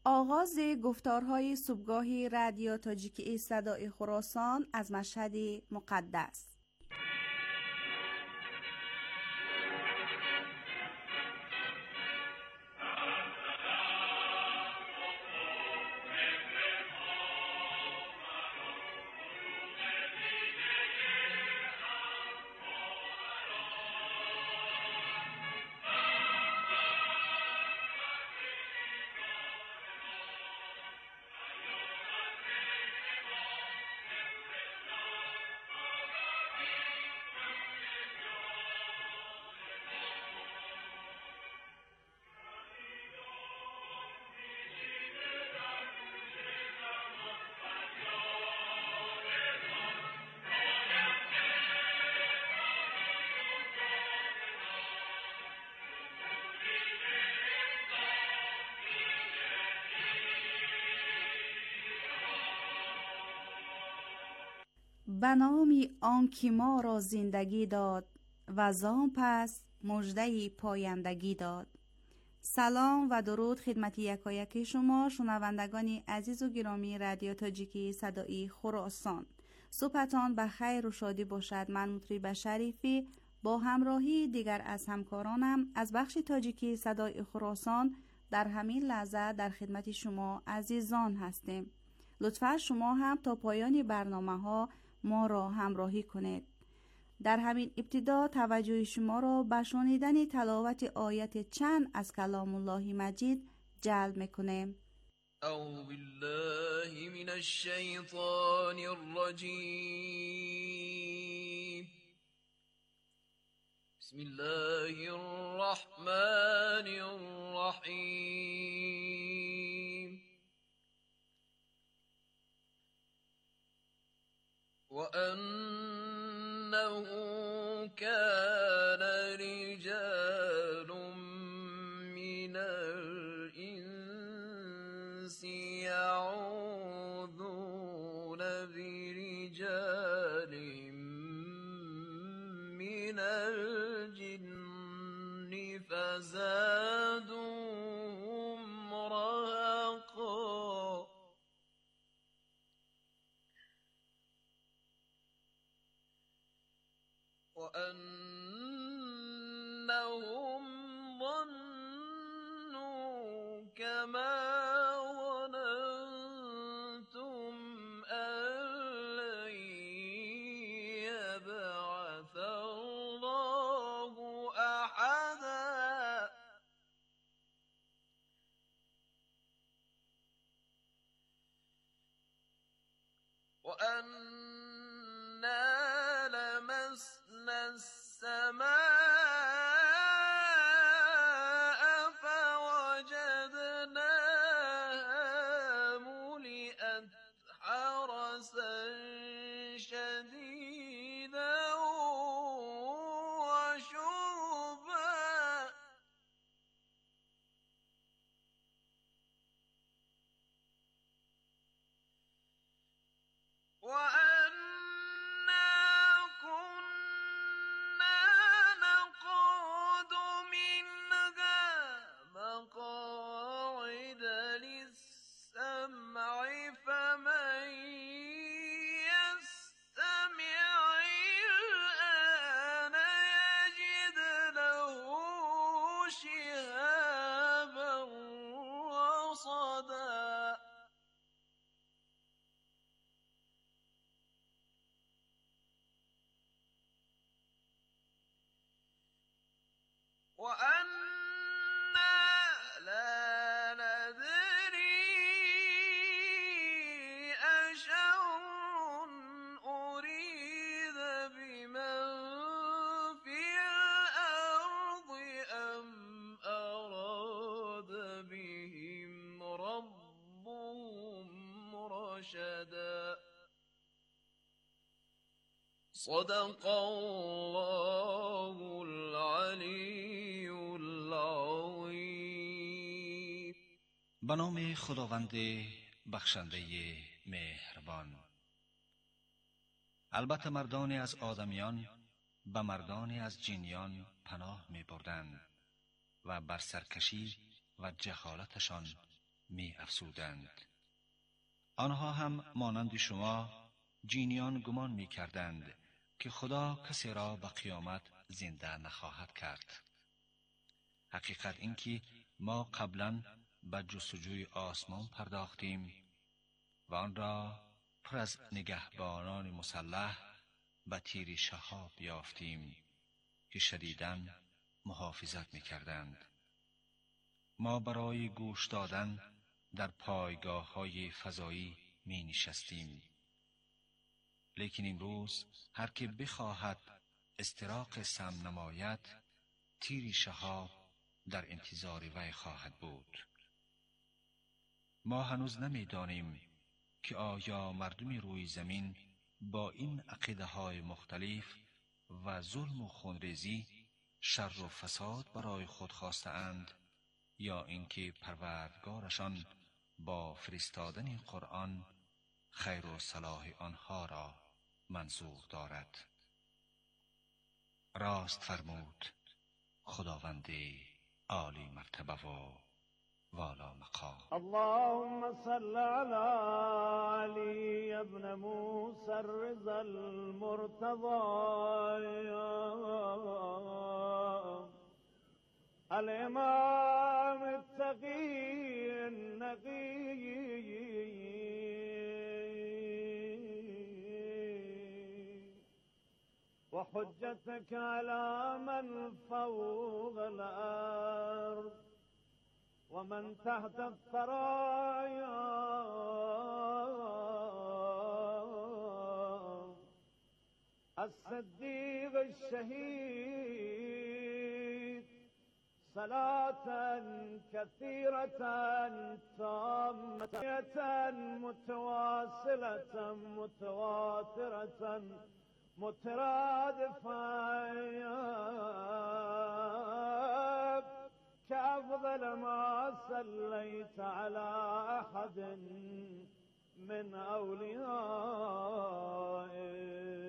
آغاز گفتارهای صبحگاهی رادیو تاجیکی صدای خراسان از مشهد مقدس. به نام آنکه ما را زندگی داد و زان پس مژده پایندگی داد. سلام و درود خدمت یکایک شما شنوندگان عزیز و گرامی رادیو تاجیکی صدای خراسان. صبحتان به خیر و شادی باشد. من مطرب شریفی با همراهی دیگر از همکارانم از بخش تاجیکی صدای خراسان در همین لحظه در خدمت شما عزیزان هستیم. لطفا شما هم تا پایان برنامه ها ما را همراهی کنید. در همین ابتدا توجه شما را به شنیدن تلاوت آیت چند از کلام الله مجید جلب میکنیم. اعوذ بالله من الشیطان الرجیم. بسم الله الرحمن الرحیم. وأنه كان رجال من الإنس يعوذون برجال من الجن فزادوهم رهقا. وأنهم ظنوا كما ظننتم أن لن يبعث الله أحدا. وأنا لمسنا السماء فوجدناها ملئت حرسا شديدا وشهبا. وأنا كنا نقعد منها مقاعد للسمع فمن يستمع الآن يجد له شهابا رصدا. وأنا لا ندري أشر أريد بمن في الأرض أم أراد بهم ربهم رشدا. صدق الله العلی العظیم. به نام خداوند بخشنده مهربان. البته مردانی از آدمیان به مردانی از جنیان پناه می بردند و بر سرکشی و جهالتشان می افسودند. آنها هم مانند شما جینیان گمان می کردند که خدا کسی را به قیامت زنده نخواهد کرد. حقیقت این که ما قبلا به جستجوی آسمان پرداختیم و آن را پر از نگهبانان مسلح به تیر شهاب یافتیم که شدیداً محافظت می کردند. ما برای گوش دادن در پایگاه های فضایی می نشستیم. لیکن امروز هر که بخواهد استراق سم نماید، تیر شهاب در انتظار وی خواهد بود. ما هنوز نمی دانیم که آیا مردم روی زمین با این عقیده های مختلف و ظلم و خونریزی شر و فساد برای خود خواسته اند یا اینکه پروردگارشان با فرستادن قرآن خیر و صلاح آنها را منظور دارد. راست فرمود خداوند عالی مرتبه و والا مقام. اللهم صل على علي ابن موسى الرضا المرتضى الإمام التقي النقي وحجتك على من فوق الأرض ومن تحت الثرايا الصديق الشهيد صلاة كثيرة تامة متواصلة متواترة مترادفة كأفضل ما صليت على أحد من أوليائك.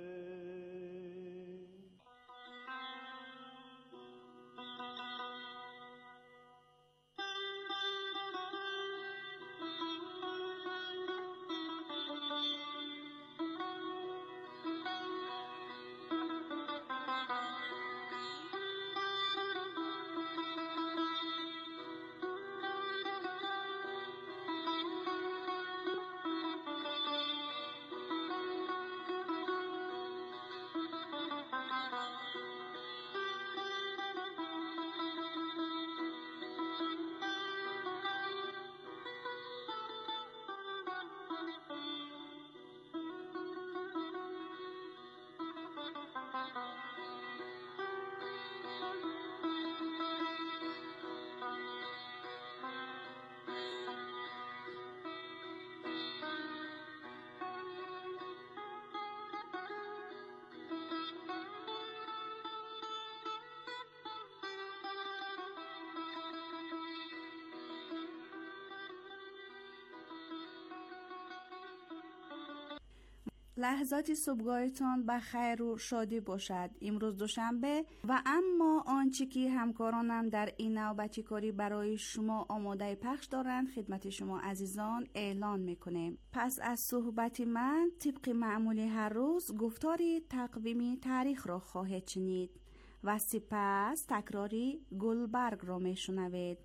لحظات صبحگاهتان به خیر و شادی باشد. امروز دوشنبه و اما آنچه که همکارانم در این نوبتی کاری برای شما آماده پخش دارند خدمت شما عزیزان اعلان میکنیم. پس از صحبت من طبق معمول هر روز گفتاری تقویمی تاریخ را خواهید شنید و سپس تکراری گلبرگ را میشنوید.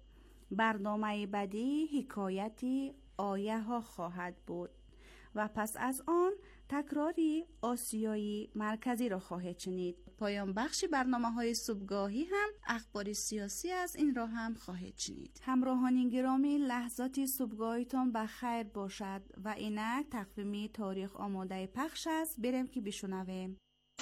برنامه بعدی حکایتی آیه ها خواهد بود و پس از آن تکراری آسیایی مرکزی را خواهید شنید. پایان بخش برنامه‌های صبحگاهی هم اخبار سیاسی از این را هم خواهید شنید. همراهان گرامی، لحظات صبحگاهیتان به خیر باشد و اینک تقویم تاریخ آماده پخش است. بریم که بشنویم.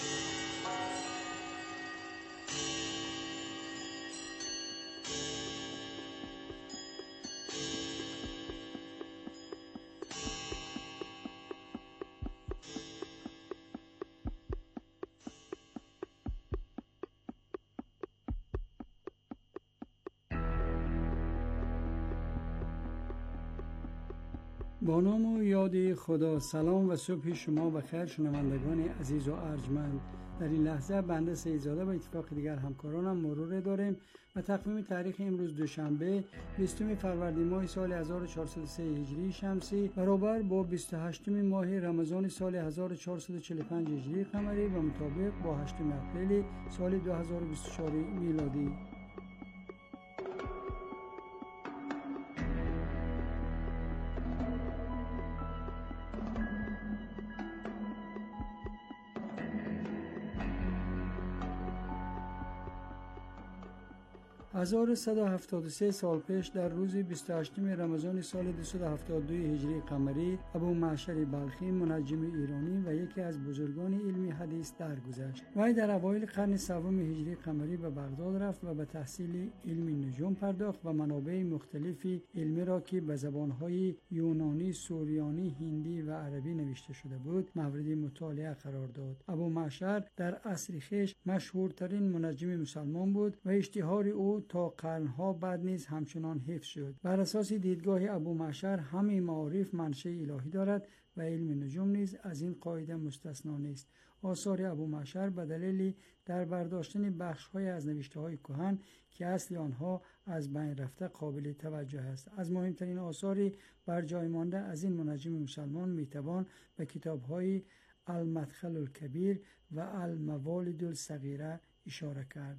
با نام و یاد خدا. سلام و صبح شما بخیر شنوندگان عزیز و ارجمند. در این لحظه بنده سیدزاده و اتفاق دیگر همکارانم مرور داریم و تقویم تاریخ امروز دوشنبه 20 فروردین ماه سال 1403 هجری شمسی برابر با 28 ماه رمضان سال 1445 هجری قمری و مطابق با 8 اپریل سال 2024 میلادی. هزار 173 سال پیش در روز 28 رمضان سال 272 هجری قمری ابو معشر بلخی منجم ایرانی و یکی از بزرگان علمی حدیث درگذشت. وی در اوایل قرن سوم هجری قمری به بغداد رفت و به تحصیل علم نجوم پرداخت و منابع مختلفی علمی را که به زبانهای یونانی، سوریانی، هندی و عربی نوشته شده بود مورد مطالعه قرار داد. ابو معشر در عصر خویش مشهورترین منجم مسلمان بود و اشتهار او تا قرنها بعد نیز همچنان حفظ شد. بر اساس دیدگاه ابو معشر همه معارف منشأ الهی دارد و علم نجوم نیز از این قاعده مستثنا نیست. آثار ابو معشر به دلیل در برداشتن بخش‌های از نوشته‌های کهن که اصل آنها از بین رفته قابل توجه است. از مهمترین آثار بر جای مانده از این منجم مسلمان میتوان به کتاب‌های المدخل الکبیر و الموالد الصغیره اشاره کرد.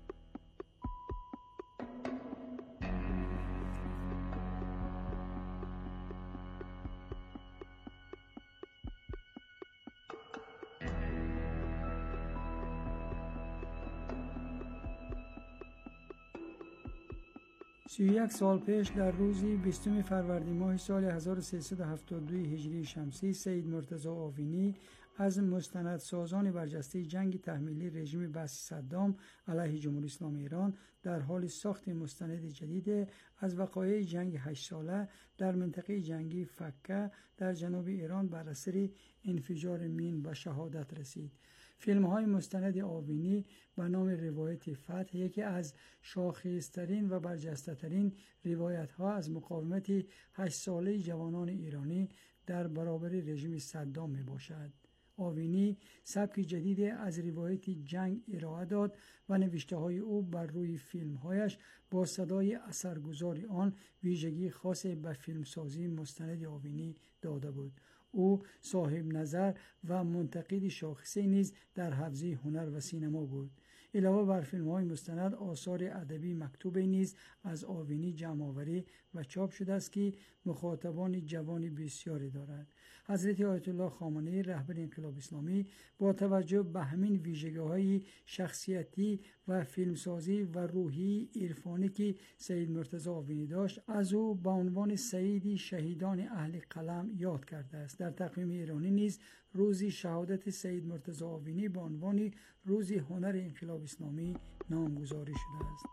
یک سال پیش در روزی 20 فروردین ماه سال 1372 هجری شمسی سید مرتضی آوینی از مستندسازان برجسته جنگ تحمیلی رژیم بسیج صدام علیه جمهوری اسلامی ایران در حال ساخت مستند جدید از وقایع جنگ 8 ساله در منطقه جنگی فکه در جنوب ایران بر اثر انفجار مین به شهادت رسید. فیلم های مستند آوینی به نام روایت فتح یکی از شاخص‌ترین و برجسته ترین روایت ها از مقاومت 8 ساله جوانان ایرانی در برابر رژیم صدام می باشد. آوینی سبک جدید از روایت جنگ ارائه داد و نوشته های او بر روی فیلم هایش با صدای اثرگذار آن ویژگی خاص به فیلمسازی مستند آوینی داده بود. او صاحب نظر و منتقد شاخصه نیز در حوزه هنر و سینما بود. علاوه بر فیلم های مستند آثار ادبی مکتوب نیز از آوینی جمع آوری و چاپ شده است که مخاطبان جوان بسیاری دارد. حضرت آیت الله خامنه‌ای رهبر انقلاب اسلامی با توجه به همین ویژگی‌های شخصیتی و فیلمسازی و روحی عرفانی که سید مرتضی آوینی داشت از او به عنوان سیدی شهیدان اهل قلم یاد کرده است. در تقویم ایرانی نیز روزی شهادت سید مرتضی آوینی به عنوان روزی هنر انقلاب اسلامی نامگذاری شده است.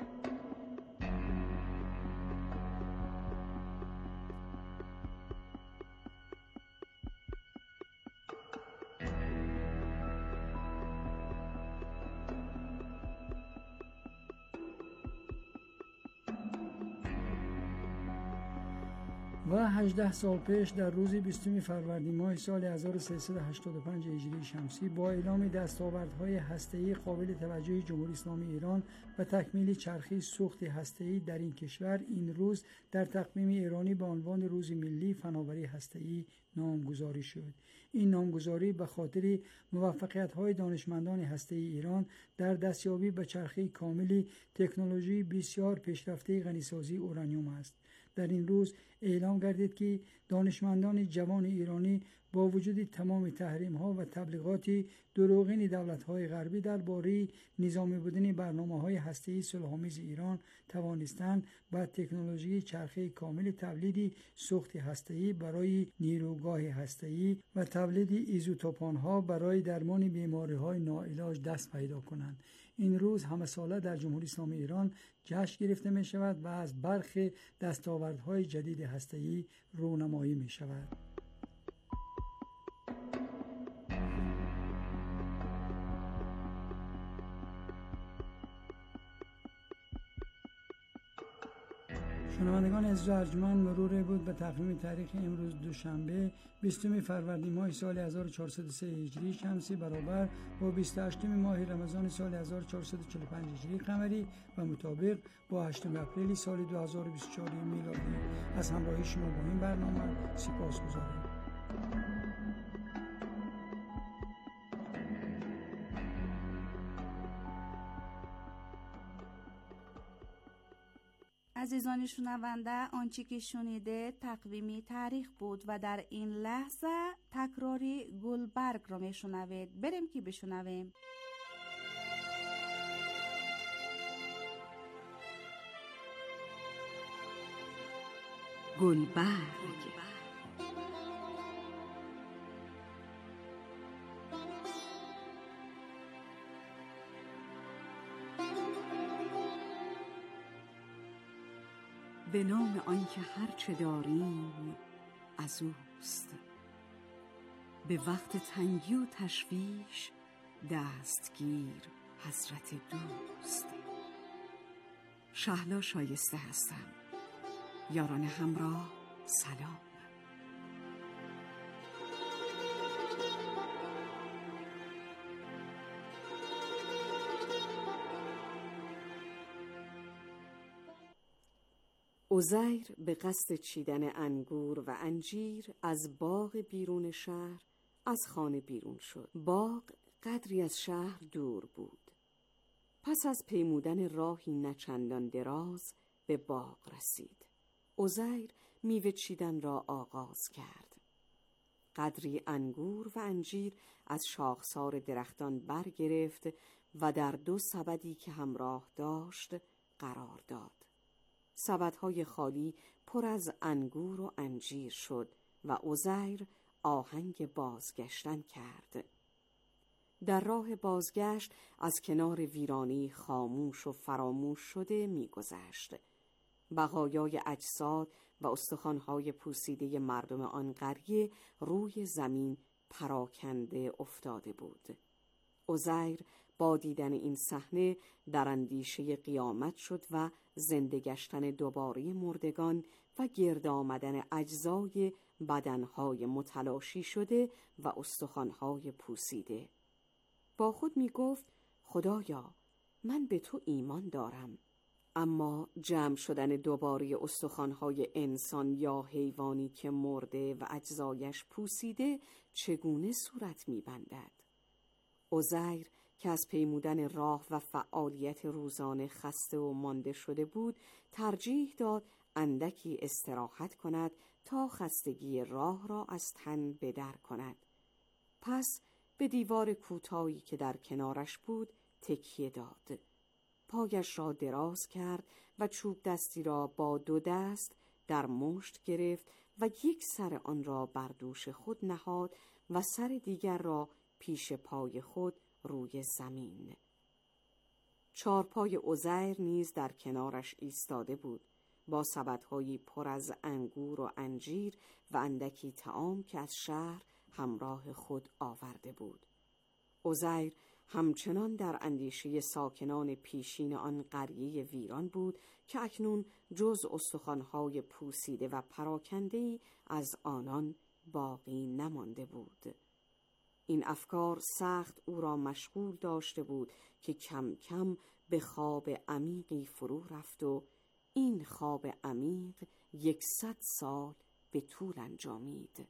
و 18 سال پیش در روز 20 فروردین ماه سال 1385 هجری شمسی با اعلام دستاوردهای هسته‌ای قابل توجه جمهوری اسلامی ایران و تکمیل چرخه سوخت هسته‌ای در این کشور، این روز در تقویم ایرانی به عنوان روز ملی فناوری هسته‌ای نامگذاری شد. این نامگذاری به خاطر موفقیت‌های دانشمندان هسته‌ای ایران در دستیابی به چرخه کاملی تکنولوژی بسیار پیشرفته غنیسازی اورانیوم است. در این روز اعلام گردید که دانشمندان جوان ایرانی با وجود تمام تحریم‌ها و تبلیغات دروغین دولت‌های غربی درباره نظامی بودن برنامه‌های هسته‌ای صلح‌آمیز ایران توانستند با تکنولوژی چرخه کامل تولید سوخت هسته‌ای برای نیروگاه هسته‌ای و تولید ایزوتوپان‌ها برای درمان بیماری‌های ناعلاج دست پیدا کنند. این روز همه ساله در جمهوری اسلامی ایران جشن گرفته می شود و از برخی دستاوردهای جدید هسته‌ای رونمایی می شود. شنوندگان عزیز و ارجمند، مرور بود به تقویم تاریخ امروز دوشنبه 20 فروردین ماه سال 1403 هجری شمسی برابر با 28 ماه رمضان سال 1445 هجری قمری و مطابق با 8 اپریل سال 2024 میلادی. از همراهی شما با این برنامه سپاسگزارم. عزیزان شنونده، آنچه که شنیده تقویمی تاریخ بود و در این لحظه تکراری گلبرگ را میشنوید. بریم که بشنویم. گلبرگ. به نام آنکه هر چه داریم از اوست، به وقت تنگی و تشویش دستگیر حضرت دوست. شهلا شایسته هستم. یاران همراه سلام. عزیر به قصد چیدن انگور و انجیر از باغ بیرون شهر از خانه بیرون شد. باغ قدری از شهر دور بود. پس از پیمودن راهی نچندان دراز به باغ رسید. عزیر میوه چیدن را آغاز کرد. قدری انگور و انجیر از شاخسار درختان برگرفت و در 2 سبدی که همراه داشت قرار داد. سبدهای خالی پر از انگور و انجیر شد و عزیر آهنگ بازگشتن کرد. در راه بازگشت از کنار ویرانی خاموش و فراموش شده می‌گذشت. بقایای اجساد و استخوان‌های پوسیده مردم آن قریه روی زمین پراکنده افتاده بود. عزیر با دیدن این صحنه در اندیشه قیامت شد و زنده گشتن دوباره مردگان و گرد آمدن اجزای بدنهای متلاشی شده و استخوانهای پوسیده. با خود می گفت خدایا، من به تو ایمان دارم، اما جمع شدن دوباره استخوانهای انسان یا حیوانی که مرده و اجزایش پوسیده چگونه صورت می بندد؟ عزیر که از پیمودن راه و فعالیت روزانه خسته و مانده شده بود، ترجیح داد اندکی استراحت کند تا خستگی راه را از تن بدر کند. پس به دیوار کوتاهی که در کنارش بود تکیه داد. پایش را دراز کرد و چوب دستی را با 2 دست در مشت گرفت و یک سر آن را بر دوش خود نهاد و سر دیگر را پیش پای خود روی زمین. 4 پای عزیر نیز در کنارش ایستاده بود، با سبدهایی پر از انگور و انجیر و اندکی طعام که از شهر همراه خود آورده بود. عزیر همچنان در اندیشه ساکنان پیشین آن قریه ویران بود که اکنون جز استخوان‌های پوسیده و پراکنده‌ای از آنان باقی نمانده بود. این افکار سخت او را مشغول داشته بود که کم کم به خواب عمیقی فرو رفت و این خواب عمیق 100 سال به طول انجامید.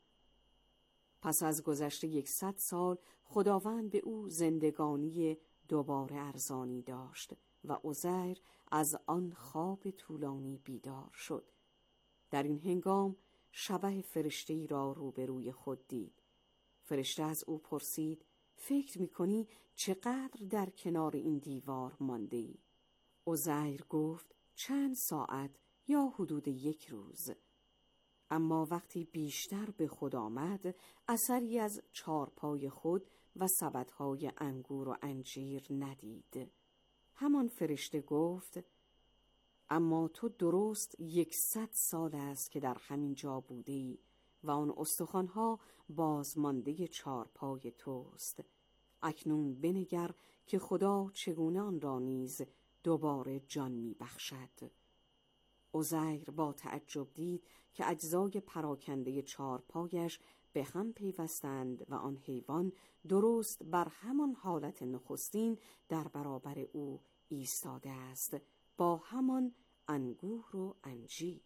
پس از گذشت 100 سال خداوند به او زندگانی دوباره ارزانی داشت و عزیر از آن خواب طولانی بیدار شد. در این هنگام شبح فرشته‌ای را روبروی خود دید. فرشته از او پرسید فکر می‌کنی چقدر در کنار این دیوار مانده‌ای؟ عزیر گفت چند ساعت یا حدود 1 روز. اما وقتی بیشتر به خود آمد، اثری از 4 پای خود و سبدهای انگور و انجیر ندید. همان فرشته گفت اما تو درست 100 سال است که در همین جا بودی و آن استخوان‌ها بازمانده 4 پای توست. اکنون بنگر که خدا چگونه آن را نیز دوباره جان می بخشد. عزیر با تعجب دید که اجزای پراکنده چارپایش به هم پیوستند و آن حیوان درست بر همان حالت نخستین در برابر او ایستاده است، با همان انگور و انجیر.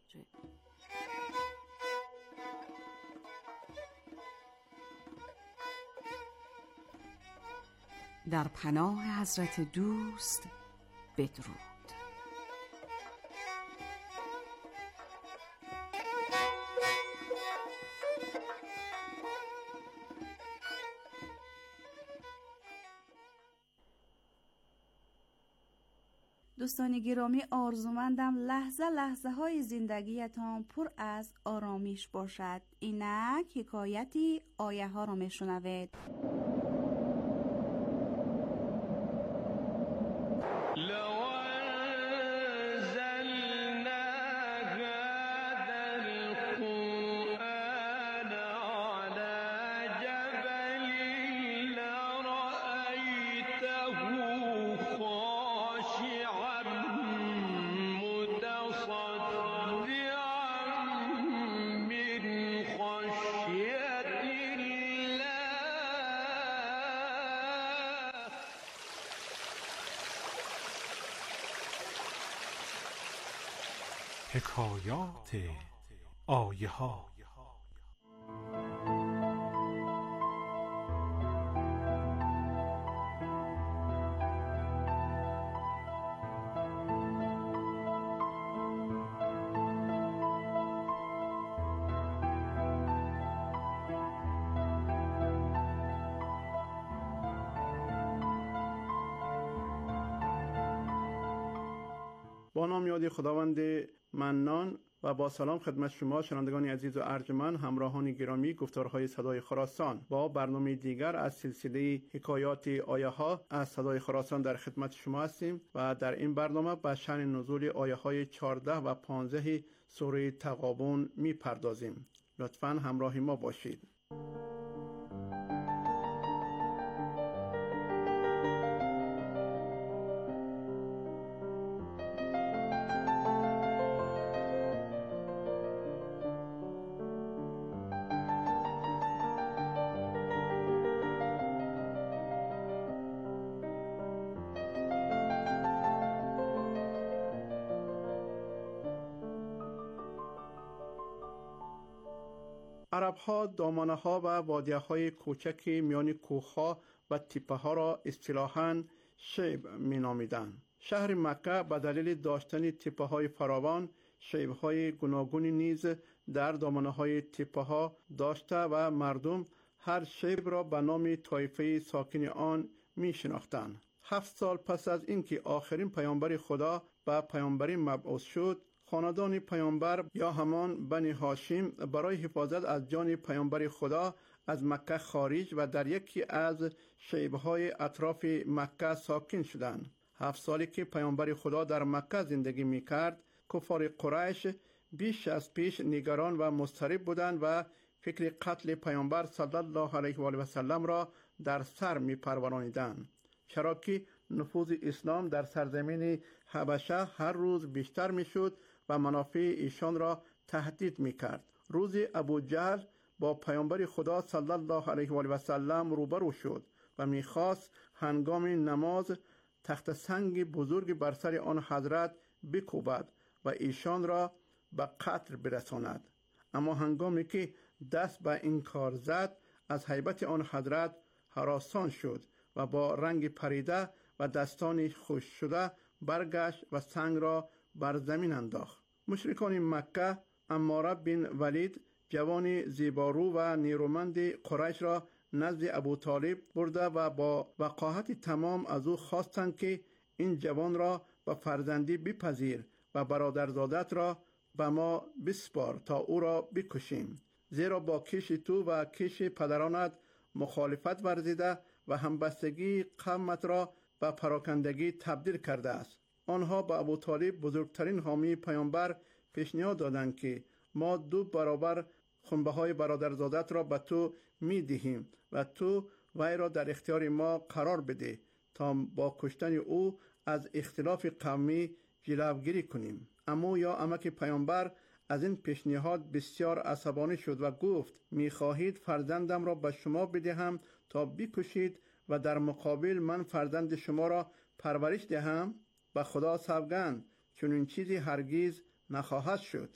در پناه حضرت دوست بدرود. دوستان گرامی، آرزومندم لحظه لحظه های زندگیتان پر از آرامش باشد. اینک حکایتی آیه ها رو میشنوید. حکایات آیه ها. با نام یاد خداوند منان و با سلام خدمت شما شنوندگان عزیز و ارجمند، همراهان گرامی، گفتارهای صدای خراسان با برنامه دیگر از سلسله حکایات آیه ها از صدای خراسان در خدمت شما هستیم و در این برنامه به شأن نزول آیه های 14 و 15 سوره تغابن می پردازیم. لطفاً همراه ما باشید. عرب‌ها دامنه‌ها و وادی‌های کوچک میان کوه‌ها و تپه‌ها را اصطلاحاً شیب می‌نامیدند. شهر مکه به دلیل داشتن تپه‌های فراوان، شیب‌های گوناگونی نیز در دامنه‌های تپه‌ها داشته و مردم هر شیب را به نام طایفه ساکن آن می‌شناختند. 7 سال پس از اینکه آخرین پیامبر خدا به پیامبری مبعوث شد، خاندان پیامبر یا همان بنی هاشم برای حفاظت از جان پیامبر خدا از مکه خارج و در یکی از شیب‌های اطراف مکه ساکن شدند. 7 سالی که پیامبر خدا در مکه زندگی می‌کرد، کفار قریش بیش از پیش نگران و مضطرب بودند و فکر قتل پیامبر صلی الله علیه و آله و سلم را در سر می‌پرورانیدند، چرا که نفوذ اسلام در سرزمین حبشه هر روز بیشتر می‌شد و منافع ایشان را تهدید می‌کرد. روزی ابو جهل با پیامبر خدا صلی الله علیه و آله و سلم روبرو شد و می‌خواست هنگام نماز تخت سنگ بزرگ بر سر آن حضرت بکوبد و ایشان را به قتل برساند. اما هنگامی که دست به این کار زد، از هیبت آن حضرت هراسان شد و با رنگ پریده و دستان خشک شده برگشت و سنگ را بر زمین انداخت. مشرکان مکه عماره بن ولید، جوان زیبارو و نیرومند قریش را نزد ابو طالب برده و با وقاحت تمام از او خواستند که این جوان را به فرزندی بپذیر و برادرزادت را به ما بسپار تا او را بکشیم، زیرا با کش تو و کش پدرانت مخالفت ورزیده و همبستگی قومت را به پراکندگی تبدیل کرده است. آنها به ابو طالب، بزرگترین حامی پیامبر، پیشنهاد دادند که ما 2 برابر خنبه‌های برادرزادت را به تو می‌دهیم و تو وی را در اختیار ما قرار بده تا با کشتن او از اختلاف قومی جلوگیری کنیم. عمو یا عمک پیامبر از این پیشنهاد بسیار عصبانی شد و گفت می‌خواهید فرزندم را به شما بدهم تا بکشید و در مقابل من فرزند شما را پرورش دهم؟ به خدا سوگند چنین چیزی هرگز نخواهد شد.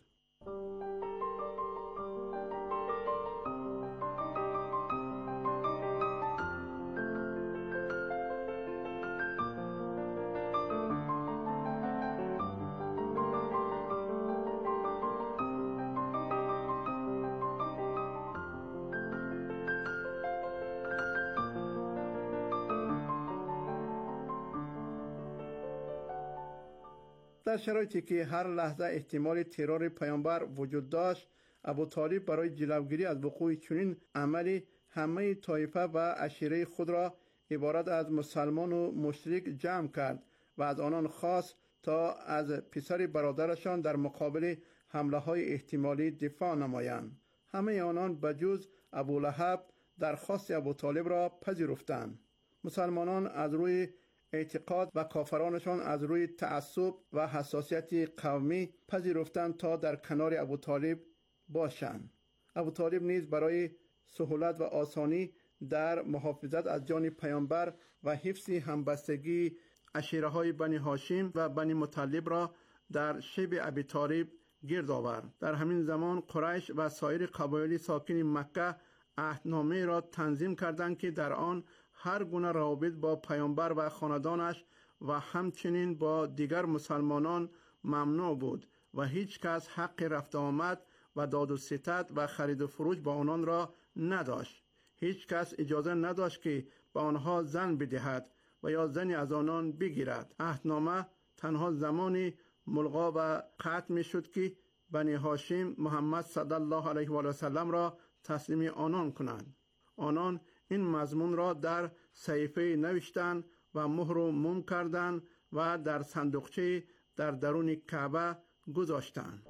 در شرایطی که هر لحظه احتمال ترور پیامبر وجود داشت، ابوطالب برای جلوگیری از وقوع چنین عملی همه طایفه و عشیره خود را عبارت از مسلمان و مشرک جمع کرد و از آنان خواست تا از پسر برادرشان در مقابل حمله های احتمالی دفاع نمایند. همه آنان بجز ابولهب درخواست ابوطالب را پذیرفتند. مسلمانان از روی اعتقاد و کافرانشان از روی تعصب و حساسیت قومی پذیرفتند تا در کنار ابوطالب باشند. ابوطالب نیز برای سهولت و آسانی در محافظت از جان پیامبر و حفظ همبستگی عشیره های بنی هاشم و بنی مطلب را در شیب ابیطالب گرد آورد. در همین زمان قریش و سایر قبایل ساکن مکه عهدنامه را تنظیم کردند که در آن هر گونه روابط با پیامبر و خاندانش و همچنین با دیگر مسلمانان ممنوع بود و هیچ کس حق رفت آمد و داد و ستد و خرید و فروش با آنان را نداشت. هیچ کس اجازه نداشت که به آنها زن بدهد و یا زنی از آنان بگیرد. عهدنامه تنها زمانی ملغا و قطع می شد که بنی هاشم محمد صلی الله علیه و آله و سلم را تسلیم آنان کنند. آنان این مضمون را در صحیفه نوشتند و مهر و موم کردند و در صندوقچه در درون کعبه گذاشتند.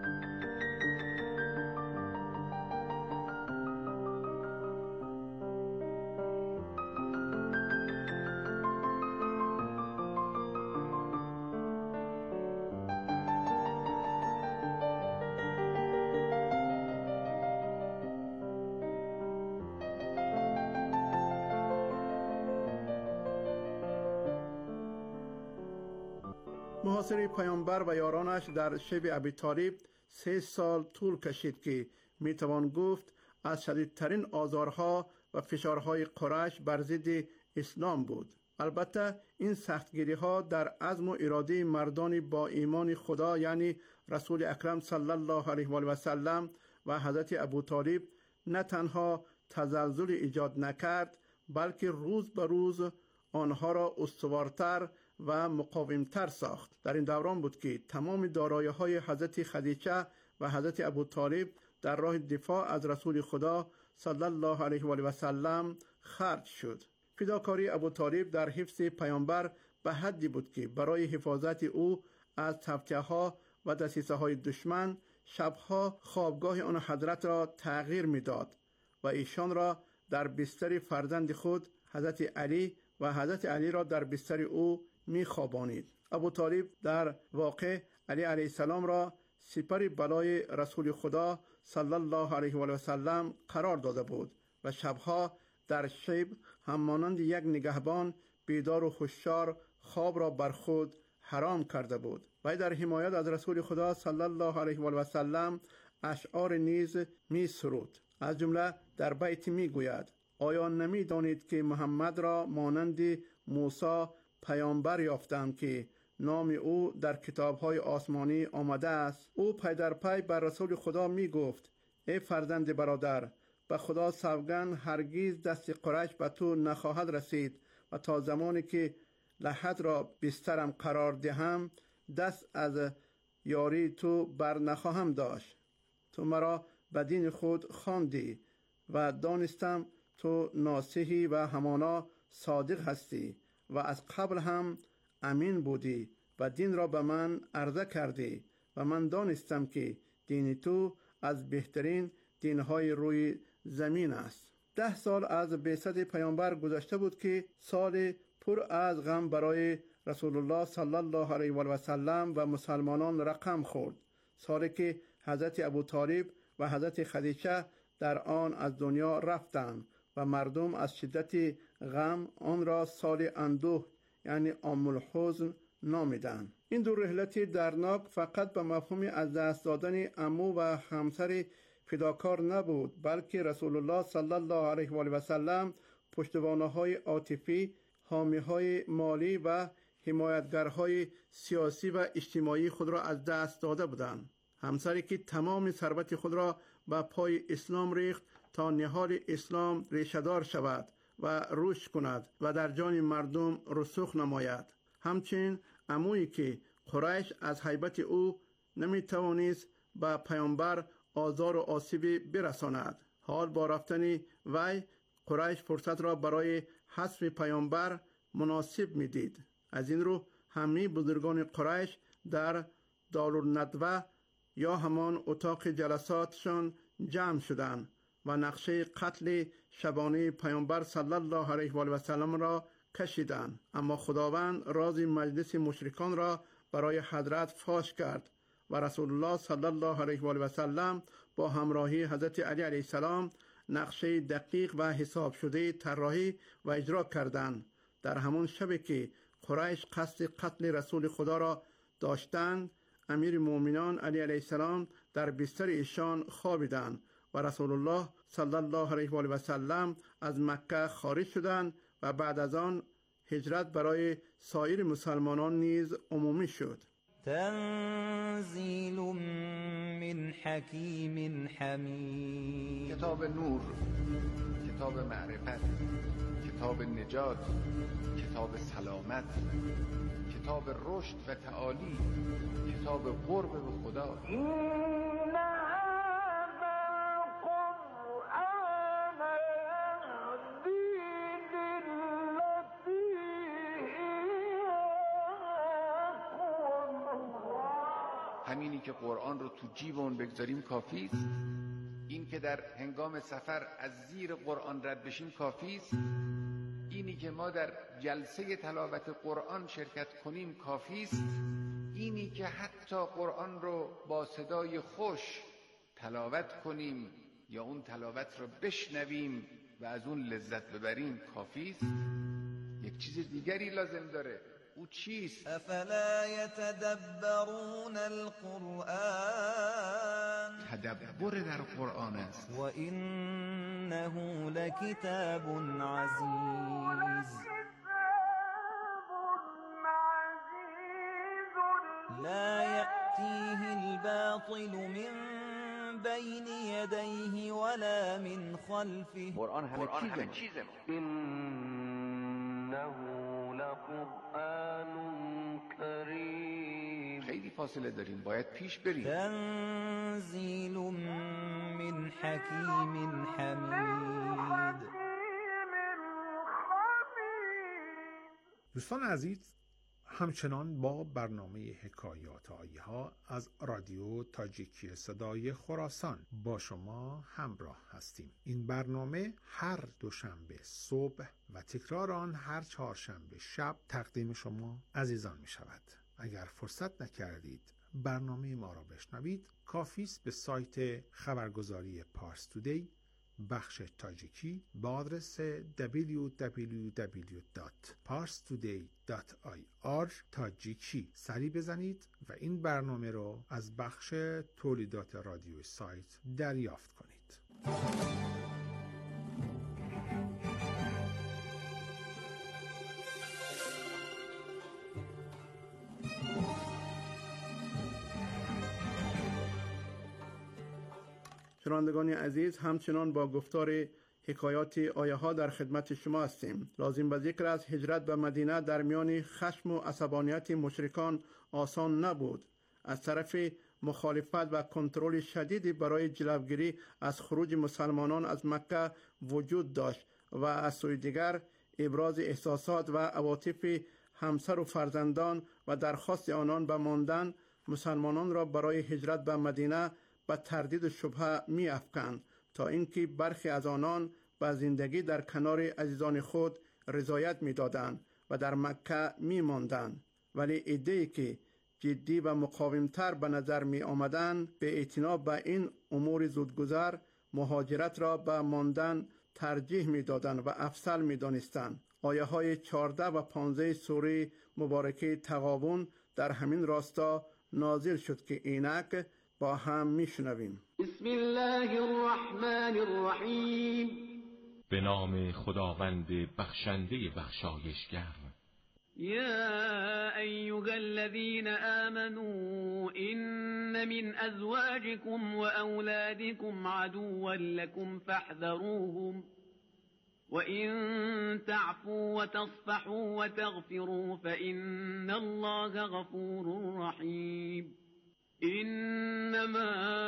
محاصره پیامبر و یارانش در شیب ابیطالب 3 سال طول کشید که میتوان گفت از شدیدترین آزارها و فشارهای قریش بر ضد اسلام بود. البته این سختگیری ها در عزم و اراده مردان با ایمان خدا یعنی رسول اکرم صلی الله علیه و آله و سلم و حضرت ابوطالب نه تنها تزلزل ایجاد نکرد بلکه روز به روز آنها را استوارتر و مقاومتر ساخت. در این دوران بود که تمام دارایی‌های حضرت خدیجه و حضرت ابوطالب در راه دفاع از رسول خدا صلی الله علیه و آله و سلم خرج شد. فداکاری ابوطالب در حفظ پیامبر به حدی بود که برای حفاظت او از تفتیه‌ها و دسیسه‌های دشمن شبها خوابگاه آن حضرت را تغییر می‌داد و ایشان را در بستر فرزند خود حضرت علی و حضرت علی را در بستر او می‌خوابانید. ابوطالب در واقع علی علیه السلام را سپر بلای رسول خدا صلی الله علیه و آله و سلم قرار داده بود و شبها در شب همانند یک نگهبان بیدار و هوشیار خواب را بر خود حرام کرده بود. و در حمایت از رسول خدا صلی الله علیه و آله و سلم اشعار نیز می سرود. از جمله در بیت می گوید: آیا نمی دانید که محمد را مانند موسی پیامبر یافتم که نام او در کتاب‌های آسمانی آمده است؟ او پی در پی بر رسول خدا می گفت: ای فرزند برادر، به خدا سوگند هرگز دست قریش به تو نخواهد رسید و تا زمانی که لحد را بسترم قرار دهم دست از یاری تو بر نخواهم داشت. تو مرا به دین خود خواندی و دانستم تو ناصحی و همانا صادق هستی و از قبل هم امین بودی و دین را به من عرضه کردی و من دانستم که دین تو از بهترین دینهای روی زمین است. 10 سال از بعثت پیامبر گذشته بود که سال پر از غم برای رسول الله صلی الله علیه و سلم و مسلمانان رقم خورد، سالی که حضرت ابوطالب و حضرت خدیجه در آن از دنیا رفتند و مردم از شدت غم آن را سال اندوه یعنی عام الحزن نامیدند. این دو رحلت درناک فقط به مفهوم از دست دادن عمو و همسر فداکار نبود، بلکه رسول الله صلی الله علیه و آله و سلم پشتوانه‌های عاطفی، حامی‌های مالی و حمایتگرهای سیاسی و اجتماعی خود را از دست داده بودند. همسری که تمام ثروت خود را به پای اسلام ریخت تا نهال اسلام ریشه‌دار شود و رشد کند و در جان مردم رسوخ نماید. همچنین عمویی که قریش از هیبت او نمی‌توانست به پیامبر آزار و آسیبی برساند. حال با رفتن وی قریش فرصت را برای حذف پیامبر مناسب می‌دید. از این رو همه بزرگان قریش در دارالندوه یا همان اتاق جلساتشان جمع شدند و نقشه قتل شبانه پیامبر صلی الله علیه و آله و سلم را کشیدند. اما خداوند راز مجلس مشرکان را برای حضرت فاش کرد و رسول الله صلی الله علیه و آله و سلم با همراهی حضرت علی علیه السلام نقشه دقیق و حساب شده طراحی و اجرا کردند. در همان شب که قریش قصد قتل رسول خدا را داشتند، امیر مومنان علی علیه السلام در بستر ایشان خوابیدند و رسول الله صلی الله علیه و آله و سلم از مکه خارج شدند و بعد از آن هجرت برای سایر مسلمانان نیز عمومی شد. تنزیل من حکیم حمید. کتاب نور، کتاب معرفت، کتاب نجات، کتاب سلامت، کتاب رشد و تعالی، کتاب قرب به خدا. همینی که قرآن رو تو جیبمون بگذاریم کافی است. این که در هنگام سفر از زیر قرآن رد بشیم کافی است. اینی که ما در جلسه تلاوت قرآن شرکت کنیم کافی است. اینی که حتی قرآن رو با صدای خوش تلاوت کنیم یا اون تلاوت رو بشنویم و از اون لذت ببریم کافی است. یک چیز دیگری لازم داره. او چیست؟ افلا یتدبرون القرآن. تدبر در قرآن است. و انه لکتاب عزیز لا یأتیه الباطل من بین یدیه ولا من خلفه. قرآن همه چیزه. إنه لقرآن کریم. خیلی فاصله داریم، باید پیش بریم. تنزیل من حکیم حمید. دوستان عزیز، همچنان با برنامه حکایات آیه‌ها از رادیو تاجیکی صدای خراسان با شما همراه هستیم. این برنامه هر دوشنبه صبح و تکرار آن هر چهارشنبه شب تقدیم شما عزیزان می شود. اگر فرصت نکردید برنامه ما را بشنوید، کافی است به سایت خبرگزاری پارس تودی بخش تاجیکی با آدرس www.parstoday.ir تاجیکی سری بزنید و این برنامه رو از بخش تولیدات رادیو سایت دریافت کنید. شنوندگان عزیز، همچنان با گفتار حکایات آیه ها در خدمت شما هستیم. لازم به ذکر از هجرت به مدینه در میان خشم و عصبانیت مشرکان آسان نبود. از طرف مخالفت و کنترل شدیدی برای جلوگیری از خروج مسلمانان از مکه وجود داشت و از سوی دیگر ابراز احساسات و عواطف همسر و فرزندان و درخواست آنان به ماندن مسلمانان را برای هجرت به مدینه به تردید و شبهه می افکند تا اینکه برخی از آنان به زندگی در کنار عزیزان خود رضایت می دادند و در مکه می ماندند، ولی عده‌ای که جدی و مقاومتر به نظر می آمدند به اعتنا به این امور زودگذر مهاجرت را به ماندن ترجیح می دادند و افضل می دانستند. آیه های 14 و 15 سوره مبارکه تغابن در همین راستا نازل شد که اینک با هم می شنویم. بسم الله الرحمن الرحیم. به نام خداوند بخشنده بخشایشگر. يا أيها الذين آمنوا إن من أزواجكم وأولادكم عدوا لكم فاحذروهم وإن تعفوا وتصفحوا وتغفروا فإن الله غفور رحيم. إنما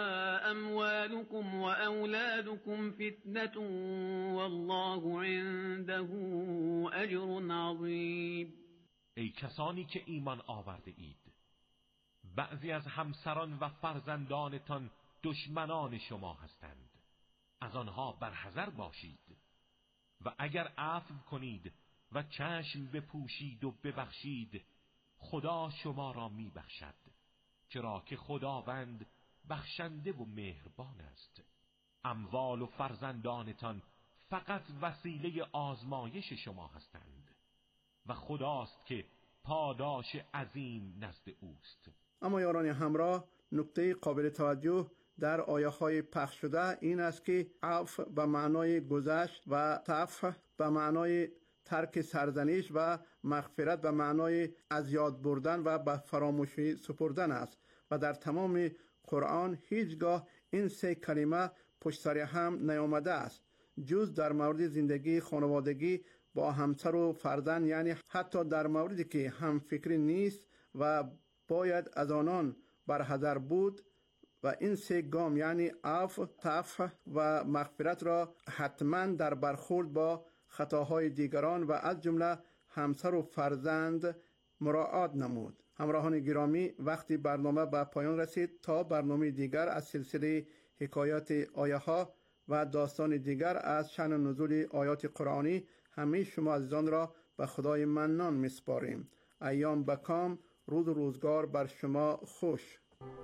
أموالكم وأولادكم فتنة والله عنده أجر عظيم. ای کسانی که ایمان آورده اید، بعضی از همسران و فرزندانتان دشمنان شما هستند، از آنها برحذر باشید و اگر عفو کنید و چشم بپوشید و ببخشید خدا شما را میبخشد، چرا که خداوند بخشنده و مهربان است. اموال و فرزندانتان فقط وسیله آزمایش شما هستند و خداست که پاداش عظیم نزد اوست. اما یاران همراه، نکته قابل توجه در آیه های پخش شده این است که عفو به معنای گذشت و صفح به معنای ترک سرزنش و مغفرت به معنای از یاد بردن و به فراموشی سپردن است و در تمام قرآن هیچگاه این سه کلمه پشت سر هم نیامده است جز در مورد زندگی خانوادگی با همسر و فرزند، یعنی حتی در موردی که هم فکری نیست و باید از آنان برحذر بود و این سه گام یعنی عفو، صفح و مغفرت را حتما در برخورد با خطاهای دیگران و از جمله همسر و فرزند مراعات نمود. همراهان گرامی، وقتی برنامه به پایان رسید. تا برنامه دیگر از سلسله حکایات آیه ها و داستان دیگر از شأن نزول آیات قرآنی همه شما عزیزان را به خدای منان میسپاریم. ایام بکام، روز و روزگار بر شما خوش.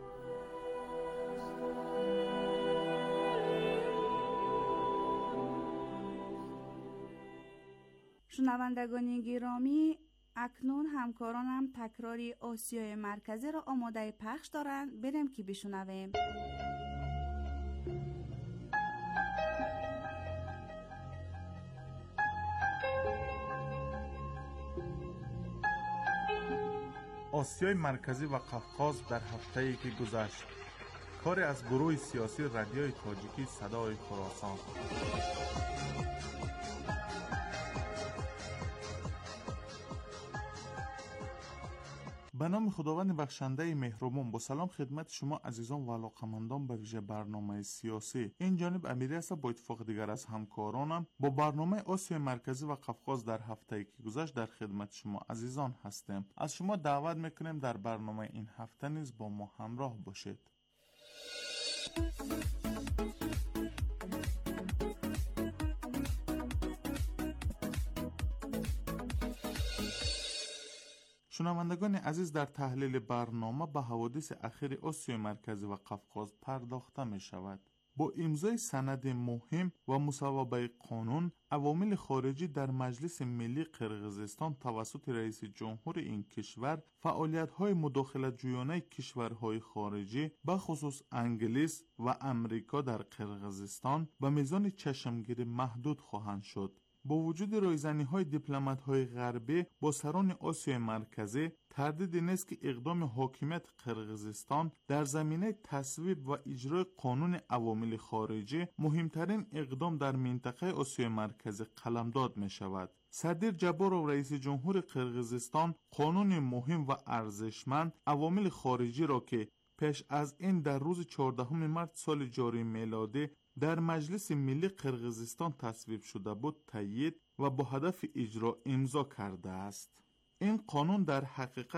شنوندگان گرامی، اکنون همکارانم تکراری آسیای مرکزی را آماده پخش دارند. بریم که بشنویم. آسیای مرکزی و قفقاز در هفته‌ای که گذشت. کار از گروه سیاسی رادیوی تاجیکی صدای خراسان. به نام خداوند بخشنده مهربان، با سلام خدمت شما عزیزان و علاقمندان به ویژه برنامه سیاسی. این جانب امیری است با اتفاق دیگر از همکارانم با برنامه آسیای مرکزی و قفقاز در هفته‌ای که گذشت در خدمت شما عزیزان هستیم. از شما دعوت میکنیم در برنامه این هفته نیز با ما همراه باشید. شنوندگان عزیز، در تحلیل برنامه به حوادث اخیر آسیای مرکزی و قفقاز پرداخته می شود. با امضای سند مهم و مصوبه قانون، عوامل خارجی در مجلس ملی قرقیزستان توسط رئیس جمهور این کشور فعالیت‌های مداخلت جویانه کشورهای خارجی به خصوص انگلیس و امریکا در قرقیزستان به میزان چشمگیری محدود خواهند شد. با وجود رایزنی‌های دیپلمات‌های غربی با سران آسیای مرکزی، تردیدی نیست که اقدام حاکمیت قرقیزستان در زمینه تصویب و اجرای قانون عوامل خارجی مهمترین اقدام در منطقه آسیای مرکزی قلمداد می شود. صدر جبارov رئیس جمهور قرقیزستان قانون مهم و ارزشمند عوامل خارجی را که پیش از این در روز 14 مارس سال جاری میلادی در مجلس ملی قرقیزستان تصویب شده بود تایید و با هدف اجرا امضا کرده است. این قانون در حقیقت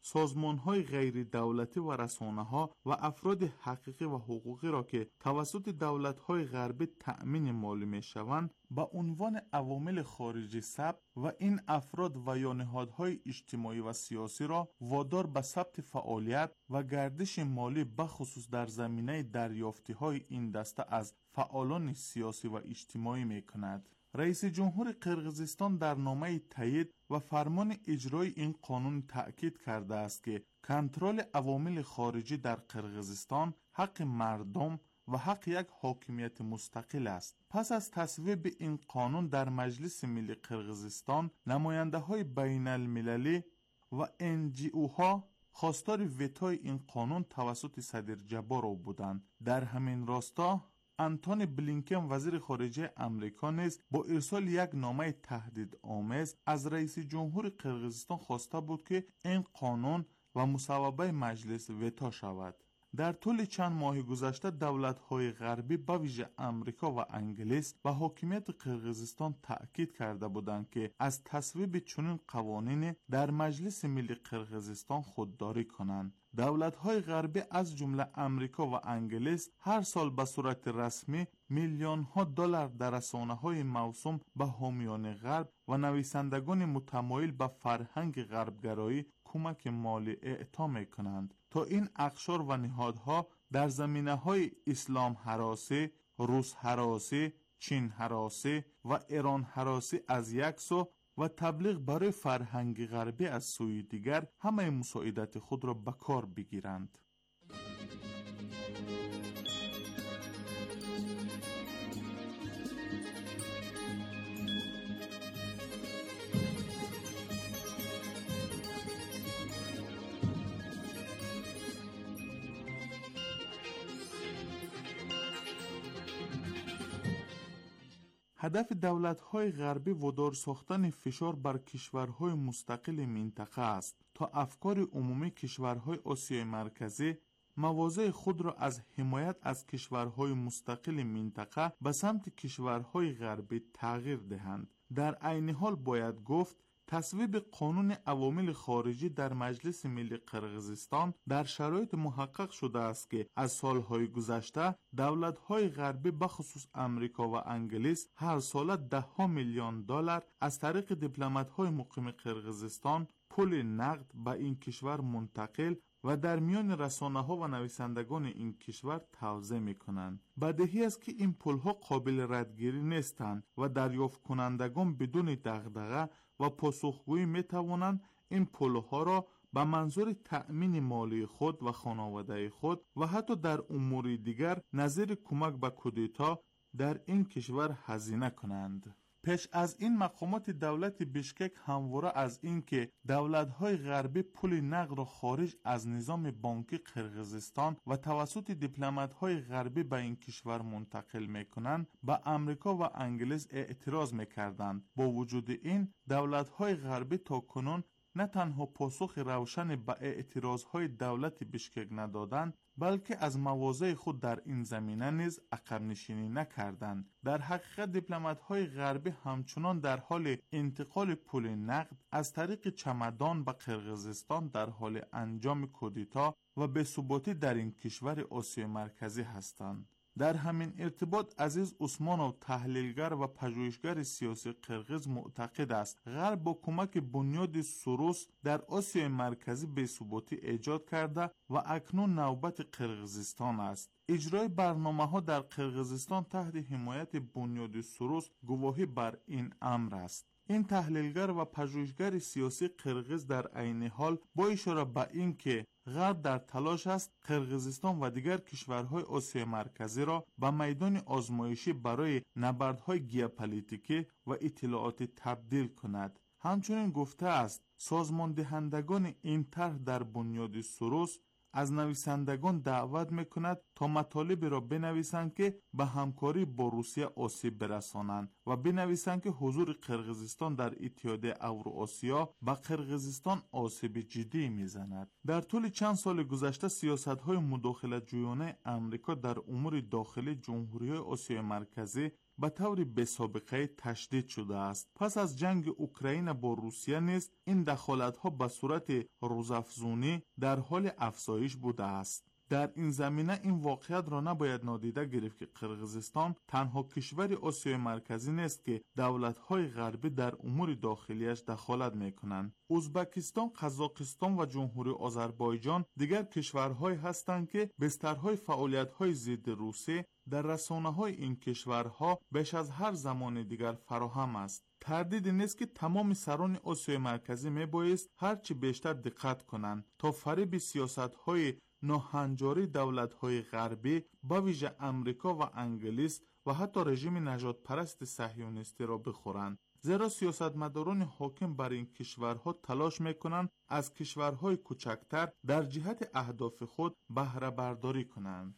سازمان‌های غیر دولتی و رسانه‌ها و افراد حقیقی و حقوقی را که توسط دولت‌های غربی تأمین مالی می‌شوند به عنوان عوامل خارجی ثبت و این افراد و یا نهادهای اجتماعی و سیاسی را وادار به ثبت فعالیت و گردش مالی بخصوص در زمینه دریافتی‌های این دسته از فعالان سیاسی و اجتماعی می‌کند. رئیس جمهور قرقیزستان در نامه تایید و فرمان اجرای این قانون تأکید کرده است که کنترل عوامل خارجی در قرقیزستان حق مردم و حق یک حاکمیت مستقل است. پس از تصویب این قانون در مجلس ملی قرقیزستان، نماینده‌های بین المللی و NGO خواستار ویتوی این قانون توسط صدر جبارو بودند. در همین راستا آنتونی بلینکن وزیر خارجه آمریکا نیز با ارسال یک نامه تهدیدآمیز از رئیس جمهور قرقیزستان خواسته بود که این قانون و مصوبه مجلس ویتو شود. در طول چند ماه گذشته دولت‌های غربی به ویژه آمریکا و انگلیس به حاکمیت قرقیزستان تأکید کرده بودند که از تصویب چنین قوانینی در مجلس ملی قرقیزستان خودداری کنند. دولت‌های غربی از جمله آمریکا و انگلیس هر سال به صورت رسمی میلیون‌ها دلار در رسانه‌های موسوم به حامیان غرب و نویسندگان متمایل به فرهنگ غربگرایی کمک مالی اعطا می‌کنند تا این اقشار و نهادها در زمینه‌های اسلام هراسی، روس هراسی، چین هراسی و ایران هراسی از یک سو و تبلیغ برای فرهنگ غربی از سوی دیگر همه مساعدت خود را به کار بگیرند. هدف دولت‌های غربی وادار ساختن فشار بر کشورهای مستقل منطقه است تا افکار عمومی کشورهای آسیای مرکزی مواضع خود را از حمایت از کشورهای مستقل منطقه به سمت کشورهای غربی تغییر دهند. در عین حال باید گفت تصویب قانون عوامل خارجی در مجلس ملی قرقیزستان در شرایط محقق شده است که از سالهای گذشته دولت‌های غربی بخصوص آمریکا و انگلیس هر سال $10 میلیون از طریق دیپلمات‌های مقیم قرقیزستان پول نقد به این کشور منتقل و در میان رسانه‌ها و نویسندگان این کشور توزیع می‌کنند. بدیهی است که این پول‌ها قابل ردگیری نیستند و دریافت کنندگان بدون دغدغه و پاسخگویی می‌توانند این پول‌ها را به منظور تأمین مالی خود و خانواده خود و حتی در امور دیگر نظیر کمک به کودتا در این کشور هزینه کنند. پیش از این مقامات دولت بیشکک همواره از این که دولت‌های غربی پول نقد را خارج از نظام بانکی قرقیزستان و توسط دیپلمات‌های غربی به این کشور منتقل می‌کنند به آمریکا و انگلیس اعتراض می‌کردند. با وجود این دولت‌های غربی تاکنون نه تنها پاسخ روشن به اعتراض‌های دولت بیشکک ندادند بلکه از مواضع خود در این زمینه نیز عقب نشینی نکردند. در حقیقت دیپلمات‌های غربی همچنان در حال انتقال پول نقد از طریق چمدان به قرقیزستان در حال انجام کودتا و بی‌ثباتی در این کشور آسیای مرکزی هستند. در همین ارتباط عزیز عثمانوف تحلیلگر و پژوهشگر سیاسی قرقیز معتقد است غرب با کمک بنیاد سروس در آسیای مرکزی بی‌ثباتی ایجاد کرده و اکنون نوبت قرقیزستان است. اجرای برنامه‌ها در قرقیزستان تحت حمایت بنیاد سروس گواهی بر این امر است. این تحلیلگر و پژوهشگر سیاسی قرقیز در عین حال با اشاره به این که غرب در تلاش است قرقیزستان و دیگر کشورهای آسیای مرکزی را به میدان آزمایشی برای نبردهای ژئوپلیتیکی و اطلاعاتی تبدیل کند. همچنین گفته است سازمان دهندگان این طرح در بنیاد سروس از نویسندگان دعوت میکند تا مطالبی را بنویسند که به همکاری با روسیه آسیب برسانند و بنویسند که حضور قرقیزستان در اتحادیه اوراسیا به قرقیزستان آسیب جدی میزند. در طول چند سال گذشته سیاست‌های مداخلت جویانه آمریکا در امور داخلی جمهوری‌های آسیای مرکزی به طور بی‌سابقه تشدید شده است. پس از جنگ اوکراین با روسیه نیز این دخالت‌ها به صورت روزافزونی در حال افزایش بوده است. در این زمینه این واقعیت را نباید نادیده گرفت که قرقیزستان تنها کشور آسیای مرکزی نیست که دولت‌های غربی در امور داخلیش دخالت می‌کنند. ازبکستان، قزاقستان و جمهوری آذربایجان دیگر کشورهایی هستند که بسترهای فعالیت‌های ضد روسیه در رسانه‌های این کشورها بیش از هر زمان دیگر فراهم است. تردید نیست که تمام سران آسیای مرکزی میبایست هرچی بیشتر دقت کنند تا فریب سیاست‌های ناهنجاری دولت‌های غربی با ویژه امریکا و انگلیس و حتی رژیم نژاد پرست صهیونیستی را بخورند. زیرا سیاستمداران حاکم بر این کشورها تلاش میکنند از کشورهای کوچکتر در جهت اهداف خود بهره برداری کنند.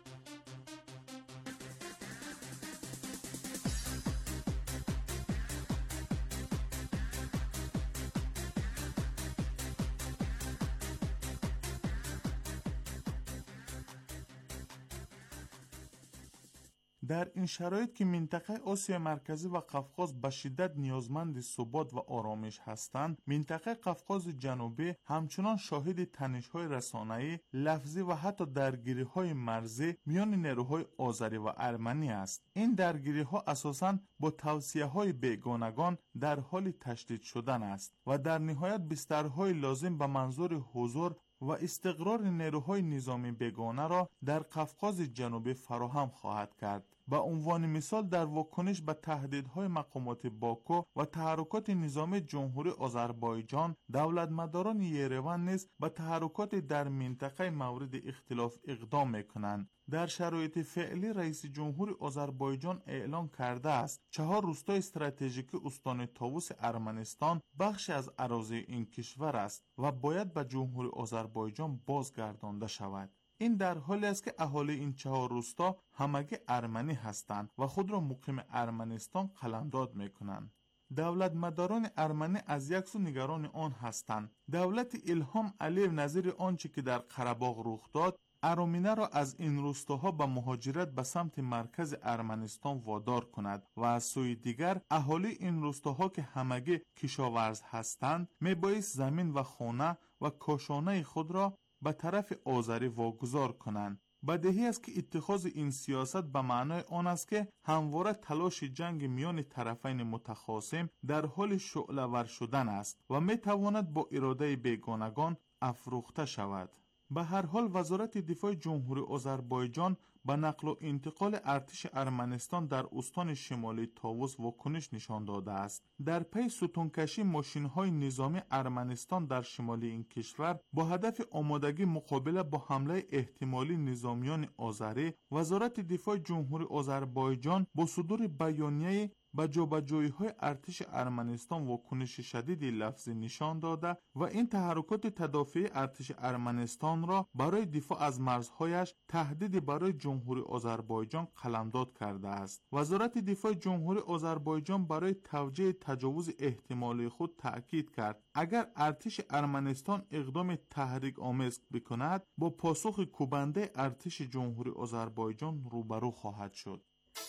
در این شرایط که منطقه آسیای مرکزی و قفقاز به شدت نیازمند ثبات و آرامش هستند، منطقه قفقاز جنوبی همچنان شاهد تنش‌های رسانه‌ای، لفظی و حتی درگیری‌های مرزی میان نیروهای آذری و ارمنی است. این درگیری‌ها اساساً با توصیه‌های بیگانگان در حال تشدید شدن است و در نهایت بسترهای لازم به منظور حضور و استقرار نیروهای نظامی بیگانه را در قفقاز جنوبی فراهم خواهد کرد. به عنوان مثال در واکنش به تهدیدهای مقامات باکو و تحرکات نظامی جمهوری آذربایجان، دولتمداران یریوان نیز به تحرکات در منطقه مورد اختلاف اقدام می‌کنند. در شرایط فعلی رئیس جمهور آذربایجان اعلام کرده است 4 روستای استراتژیک استان طاووس ارمنستان بخشی از اراضی این کشور است و باید به جمهوری آذربایجان بازگردانده شود. این در حالی است که اهالی این 4 روستا همگی ارمنی هستند و خود را مقیم ارمنستان قلمداد می‌کنند. دولتمداران ارمنی از یک سو نگران آن هستند دولت الهام علیو نظیر آنچه که در قره‌باغ رخ داد ارامنه را از این روستاها به مهاجرت به سمت مرکز ارمنستان وادار کند و از سوی دیگر اهالی این روستاها که همگی کشاورز هستند میبایست زمین و خانه و کاشانه خود را به طرف آذری واگذار کنند. بدیهی است که اتخاذ این سیاست به معنای آن است که همواره تلاش جنگ میان طرفین متخاصم در حال شعله‌ور شدن است و میتواند با اراده بیگانگان افروخته شود. به هر حال وزارت دفاع جمهوری آذربایجان به نقل و انتقال ارتش ارمنستان در استان شمالی طاووس واکنش نشان داده است. در پی ستونکشی ماشین‌های نظامی ارمنستان در شمال این کشور با هدف آمادگی مقابله با حمله احتمالی نظامیان آذری، وزارت دفاع جمهوری آذربایجان با صدور بیانیه با جابجایی‌های ارتش ارمنستان واکنش شدیدی لفظی نشان داده و این تحرکات تدافعی ارتش ارمنستان را برای دفاع از مرزهایش تهدیدی برای جمهوری آذربایجان قلمداد کرده است. وزارت دفاع جمهوری آذربایجان برای توجیه تجاوز احتمالی خود تأکید کرد اگر ارتش ارمنستان اقدام تحریک آمیز بکند با پاسخ کوبنده ارتش جمهوری آذربایجان روبرو خواهد شد.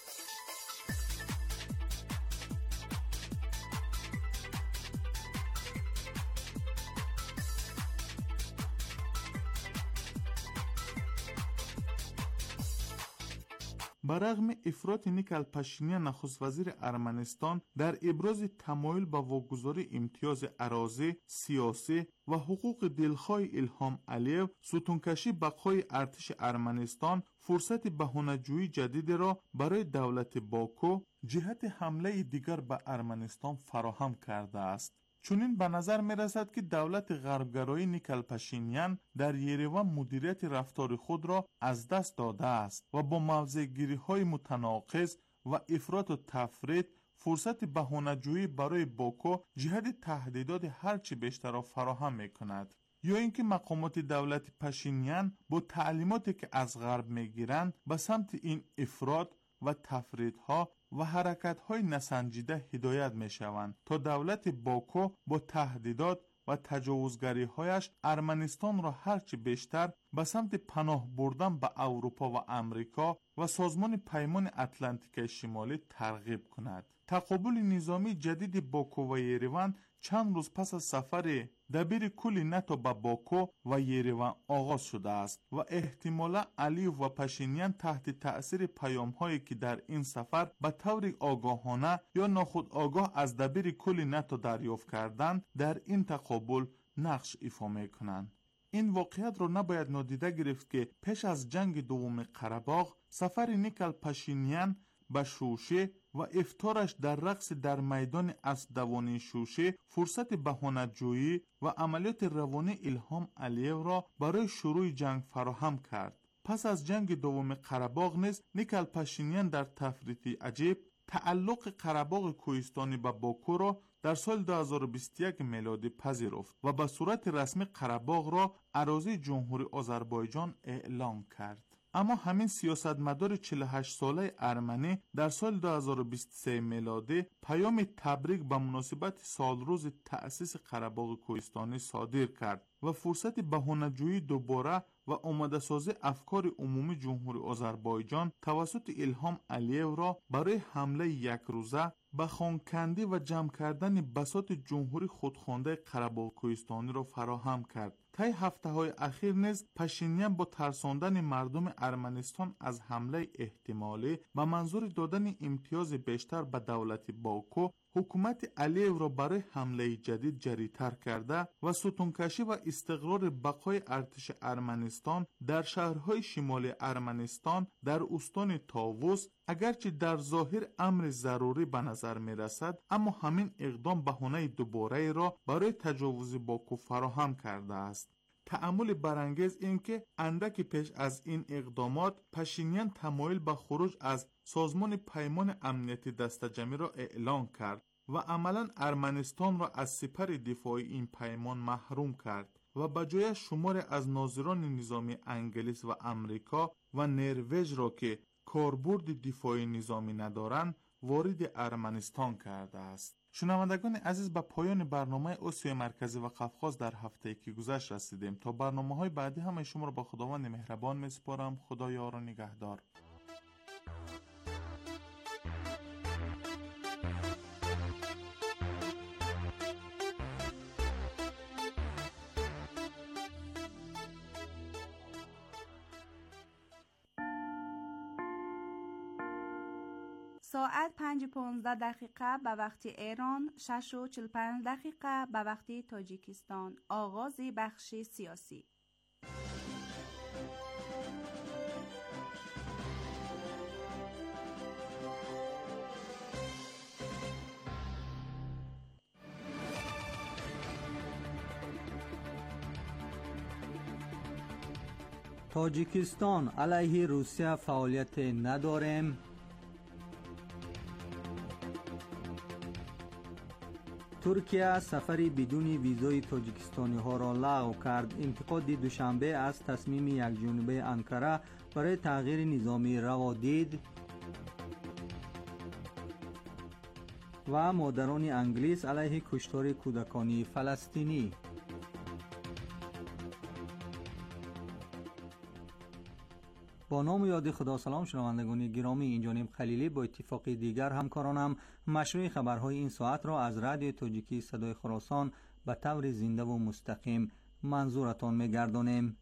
برغم افراط نیکل پاشینیان نخست وزیر ارمنستان در ابراز تمایل به واگذاری امتیاز اراضی، سیاسی و حقوق دلخواه الهام علیو، ستونکشی بقای ارتش ارمنستان فرصت بهانه‌جویی جدید را برای دولت باکو جهت حمله دیگر به ارمنستان فراهم کرده است. چونین به نظر می رسد که دولت غربگرایی نیکل پاشینیان در یریوان مدیریت رفتار خود را از دست داده است و با موضع‌گیری های متناقض و افراط و تفرید فرصت بهانه‌جویی برای باکو جهت تهدیدات هرچی بیشتر را فراهم می کند. یا اینکه مقامات دولت پاشینیان با تعلیماتی که از غرب می گیرند به سمت این افراط و تفریدها و حرکت‌های نسنجیده هدایت می‌شوند تا دولت باکو با تهدیدات و تجاوزگری‌هایش ارمنستان را هرچی بیشتر به سمت پناه بردن به اروپا و امریکا و سازمان پیمان اتلانتیک شمالی ترغیب کند. تقابل نظامی جدید باکو و یریوان چند روز پس از سفر دبیر کل ناتو به باکو و یریوان آغاز شده است و احتمالا علیف و پاشینیان تحت تأثیر پیام هایی که در این سفر به طور آگاهانه یا ناخودآگاه از دبیر کل ناتو دریافت کردند در این تقابل نقش ایفا میکنند. این واقعیت را نباید نادیده گرفت که پیش از جنگ دوم قره‌باغ سفر نیکل پاشینیان به شوشه و افطارش در رقص در میدان اسبدوانی شوشه فرصت بهانه‌جویی و عملیات روانی ایلهام علیو را برای شروع جنگ فراهم کرد. پس از جنگ دوم قره‌باغ نیز نیکل پاشینیان در تفریطی عجیب تعلق قره‌باغ کوهستانی به باکو را در سال 2021 میلادی پذیرفت و به صورت رسمی قره‌باغ را اراضی جمهوری آذربایجان اعلام کرد. اما همین سیاستمدار 48 ساله ارمنی در سال 2023 میلادی پیام تبریک به مناسبت سالروز تأسیس قره‌باغ کوهستانی صادر کرد و فرصت بهانه‌جویی دوباره و آماده سازی افکار عمومی جمهوری آذربایجان توسط ایلهام علیو را برای حمله یک روزه به خانکندی و جمع کردن بساط جمهوری خودخوانده قره‌باغ کوهستانی را فراهم کرد. طی هفته‌های اخیر نیز پاشینیان با ترساندن مردم ارمنستان از حمله احتمالی به منظور دادن امتیاز بیشتر به دولت باکو، حکومت علیو را برای حمله جدید جری‌تر کرده و ستونکشی و استقرار بقای ارتش ارمنستان در شهرهای شمال ارمنستان در استان تاووس اگرچه در ظاهر امر ضروری به نظر می رسد، اما همین اقدام بهانه دوباره را برای تجاوز باکو فراهم کرده است. تأمل برانگیز این که اندکی پیش از این اقدامات پاشینیان تمایل به خروج از سازمان پیمان امنیتی دستجمعی را اعلان کرد و عملاً ارمنستان را از سپر دفاعی این پیمان محروم کرد و به جای شمار از ناظران نظامی انگلیس و امریکا و نروژ را که کاربرد دفاعی نظامی ندارند وارد ارمنستان کرده است. شنوندگان عزیز، به پایان برنامه آسیای مرکزی و قفقاز در هفته که گذشت رسیدیم. تا برنامه‌های بعدی همه شما را با خداوند مهربان می‌سپارم. خدا یار و نگهدار. ساعت 5:15 به وقت ایران، 6:45 به وقت تاجیکستان. آغاز بخش سیاسی. تاجیکستان علیه روسیه فعالیت نداریم. ترکیه سفری بدون ویزای تاجیکستانی ها را لغو کرد. انتقاد دوشنبه از تصمیم یک جانبه انکره برای تغییر نظامی روادید و مادران انگلیس علیه کشتار کودکان فلسطینی. با نام و یاد خدا. سلام شنوندگان گرامی، این جانب خلیلی با اتفاق دیگر همکارانم مشروع خبرهای این ساعت را از رادیو تاجیکی صدای خراسان به طور زنده و مستقیم منظورتان می‌گردانیم.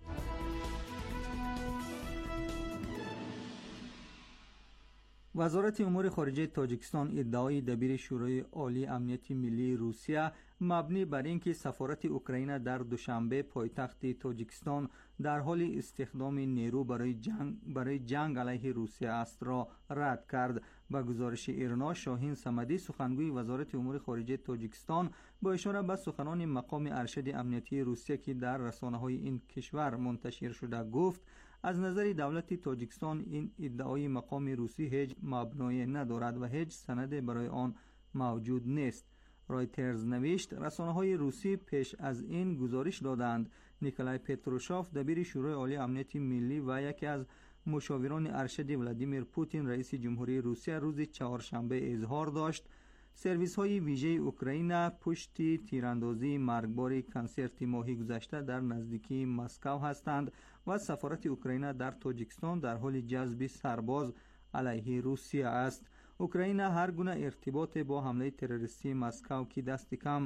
وزارت امور خارجه تاجیکستان ادعای دبیر شورای عالی امنیت ملی روسیه مبنی بر اینکه سفارت اوکراین در دوشنبه پایتخت تاجیکستان در حال استخدام نیرو برای جنگ علیه روسیه است را رد کرد. با گزارش ایرنا شاهین صمدی، سخنگوی وزارت امور خارجه تاجیکستان، با اشاره به سخنان مقام ارشد امنیتی روسیه که در رسانه‌های این کشور منتشر شده گفت از نظر دولت تاجیکستان این ادعای مقام روسی هیچ مبنای ندارد و هیچ سند برای آن موجود نیست. رایترز نوشت رسانه‌های روسی پیش از این گزارش دادند نیکولای پتروشوف، دبیر شورای عالی امنیت ملی و یکی از مشاوران ارشد ولادیمیر پوتین رئیس جمهوری روسیه، روز چهارشنبه اظهار داشت سرویس های ویژه اوکراین پشت تیراندازی مرگبار کنسرت ماهی گذشته در نزدیکی مسکو هستند و سفارت اوکراین در تاجیکستان در حال جذب سرباز علیه روسیه است. اوکراین هر گونه ارتباط با حمله تروریستی مسکو که دست کم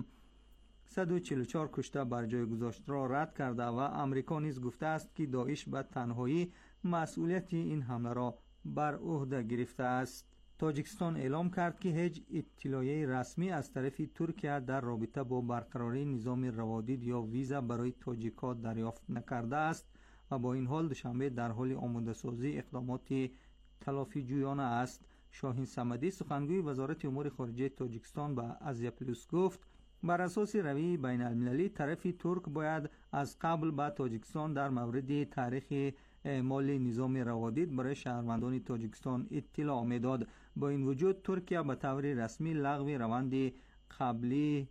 144 کشته بر جای گذاشت را رد کرده و امریکا نیز گفته است که داعش به تنهایی مسئولیت این حمله را بر عهده گرفته است. تاجیکستان اعلام کرد که هیچ اطلاعیه رسمی از طرف ترکیه در رابطه با برقراری نظام روادید یا ویزا برای تاجیک‌ها دریافت نکرده است و با این حال دوشنبه در حال آماده سازی اقدامات تلافی جویانه است. شاهین صمدی سخنگوی وزارت امور خارجه تاجیکستان به آزیا پلوس گفت بر اساس روی بین المللی طرف ترک باید از قبل به تاجیکستان در مورد تاریخ اعمال نظام روادید برای شهروندان تاجیکستان اطلاع میداد. با این وجود ترکیه به طور رسمی لغو روند قبلی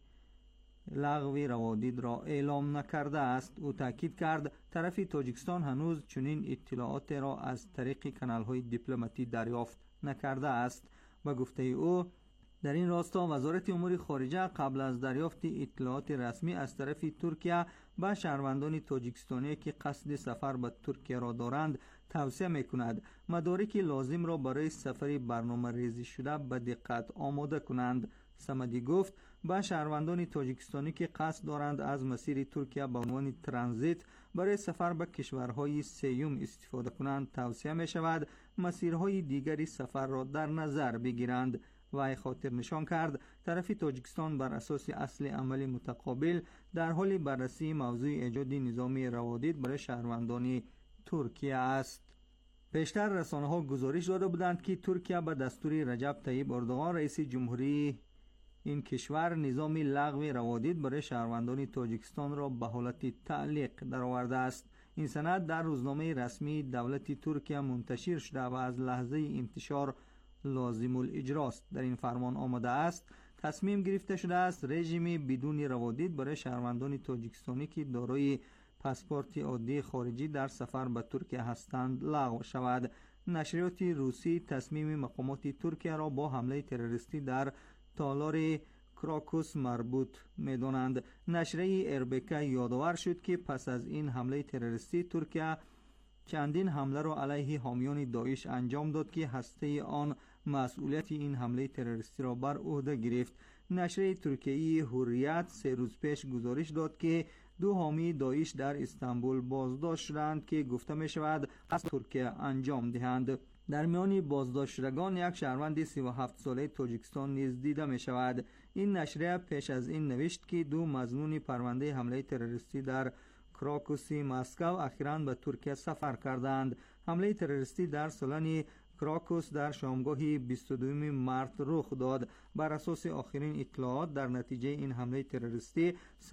لغو روادید را اعلام نکرده است. او تاکید کرد طرف تاجیکستان هنوز چنین اطلاعات را از طریق کانال‌های دیپلماتی دریافت نکرده است. با گفته او در این راستا وزارت امور خارجه قبل از دریافت اطلاعات رسمی از طرف ترکیه به شهروندان تاجیکستانی که قصد سفر به ترکیه را دارند توصیه می‌کند مدارک لازم را برای سفر برنامه ریزی شده به دقت آماده کنند. صمدی گفت به شهروندان تاجیکستانی که قصد دارند از مسیر ترکیه به عنوان ترانزیت برای سفر به کشورهای سوم استفاده کنند توصیه می شود مسیرهای دیگری سفر را در نظر بگیرند. و خاطر نشان کرد طرف تاجیکستان بر اساس اصل عمل متقابل در حال بررسی موضوع ایجاد نظام روادید برای شهروندان ترکیه است. پیشتر رسانه‌ها گزارش داده بودند که ترکیه به دستور رجب طیب اردوغان رئیس جمهوری این کشور نظام لغو روادید برای شهروندان تاجیکستان را به حالت تعلیق درآورده است. این سند در روزنامه رسمی دولت ترکیه منتشر شده و از لحظه انتشار لازم الاجراست. در این فرمان آمده است تصمیم گرفته شده است رژیم بدون روادید برای شهروندان تاجیکستانی که دارای پاسپورت عادی خارجی در سفر به ترکیه هستند لغو شود. نشریات روسی تصمیم مقامات ترکیه را با حمله تروریستی در تالار کراکوس مربوط می‌دانند. نشریه اربکا یادآور شد که پس از این حمله تروریستی ترکیه چندین حمله را علیه حامیان داعش انجام داد که هسته آن مسئولیت این حمله تروریستی را بر عهده گرفت. نشریه ترکیه‌ای حریت 3 روز پیش گزارش داد که 2 حامی داعش در استانبول بازداشت شدند که گفته می شود از ترکیه انجام دهند. در میان بازداشت شدگان یک شهروند 37 ساله تاجیکستان نیز دیده می شود. این نشریه پیش از این نوشت که 2 مظنون پرونده حمله تروریستی در کراکوسی مسکو اخیراً به ترکیه سفر کردند. حمله تروریستی در سالن کراکوس در شامگاه 22 مارس رخ داد. بر اساس آخرین اطلاعات در نتیجه این حمله تروریستی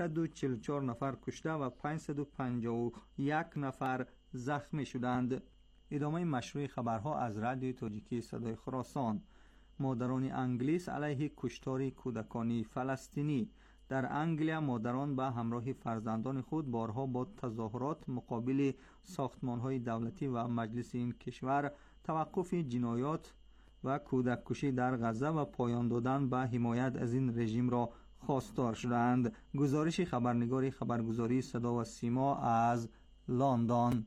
144 نفر کشته و 551 نفر زخمی شدند. ادامه مشروع خبرها از رادیو تاجیکی صدای خراسان. مادران انگلیس علیه کشتار کودکان فلسطینی. در انگلیا مادران به همراه فرزندان خود بارها با تظاهرات مقابل ساختمان‌های دولتی و مجلس این کشور توقف جنایات و کودک کشی در غزه و پایان دادن به حمایت از این رژیم را خواستار شدند. گزارش خبرنگار خبرگزاری صدا و سیما از لندن.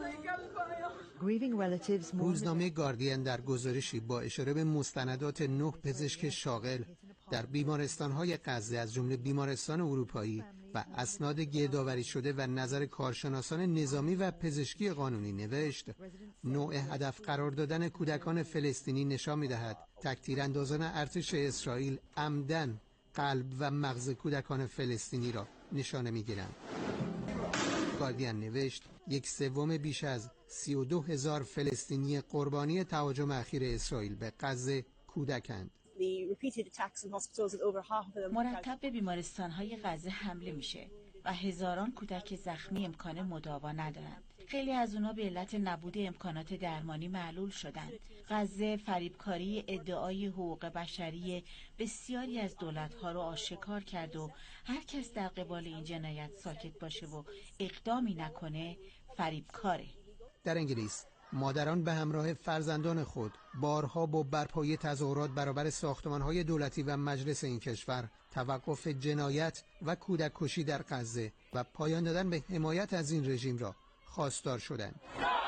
روزنامه گاردین در گزارشی با اشاره به مستندات 9 پزشک شاغل در بیمارستان‌های غزه از جمله بیمارستان اروپایی و اسناد گردآوری شده و نظر کارشناسان نظامی و پزشکی قانونی نوشت نوع هدف قرار دادن کودکان فلسطینی نشان می‌دهد تک‌تیراندازان ارتش اسرائیل عمدن قلب و مغز کودکان فلسطینی را نشانه می‌گیرند. گاردین نوشت 1/3 بیش از 32,000 فلسطینی قربانی تهاجم اخیر اسرائیل به غزه کودکند. مرتب به بیمارستان‌های غزه حمله میشه و هزاران کودک زخمی امکان مداوا ندارند. خیلی از اونا به علت نبود امکانات درمانی معلول شدند. غزه فریبکاری ادعای حقوق بشری بسیاری از دولت‌ها رو آشکار کرد و هر کس در قبال این جنایت ساکت باشه و اقدامی نکنه فریبکاره. در انگلیس مادران به همراه فرزندان خود بارها با برپایی تظاهرات برابر ساختمان‌های دولتی و مجلس این کشور توقف جنایت و کودک کشی در غزه و پایان دادن به حمایت از این رژیم را خواستار شدند.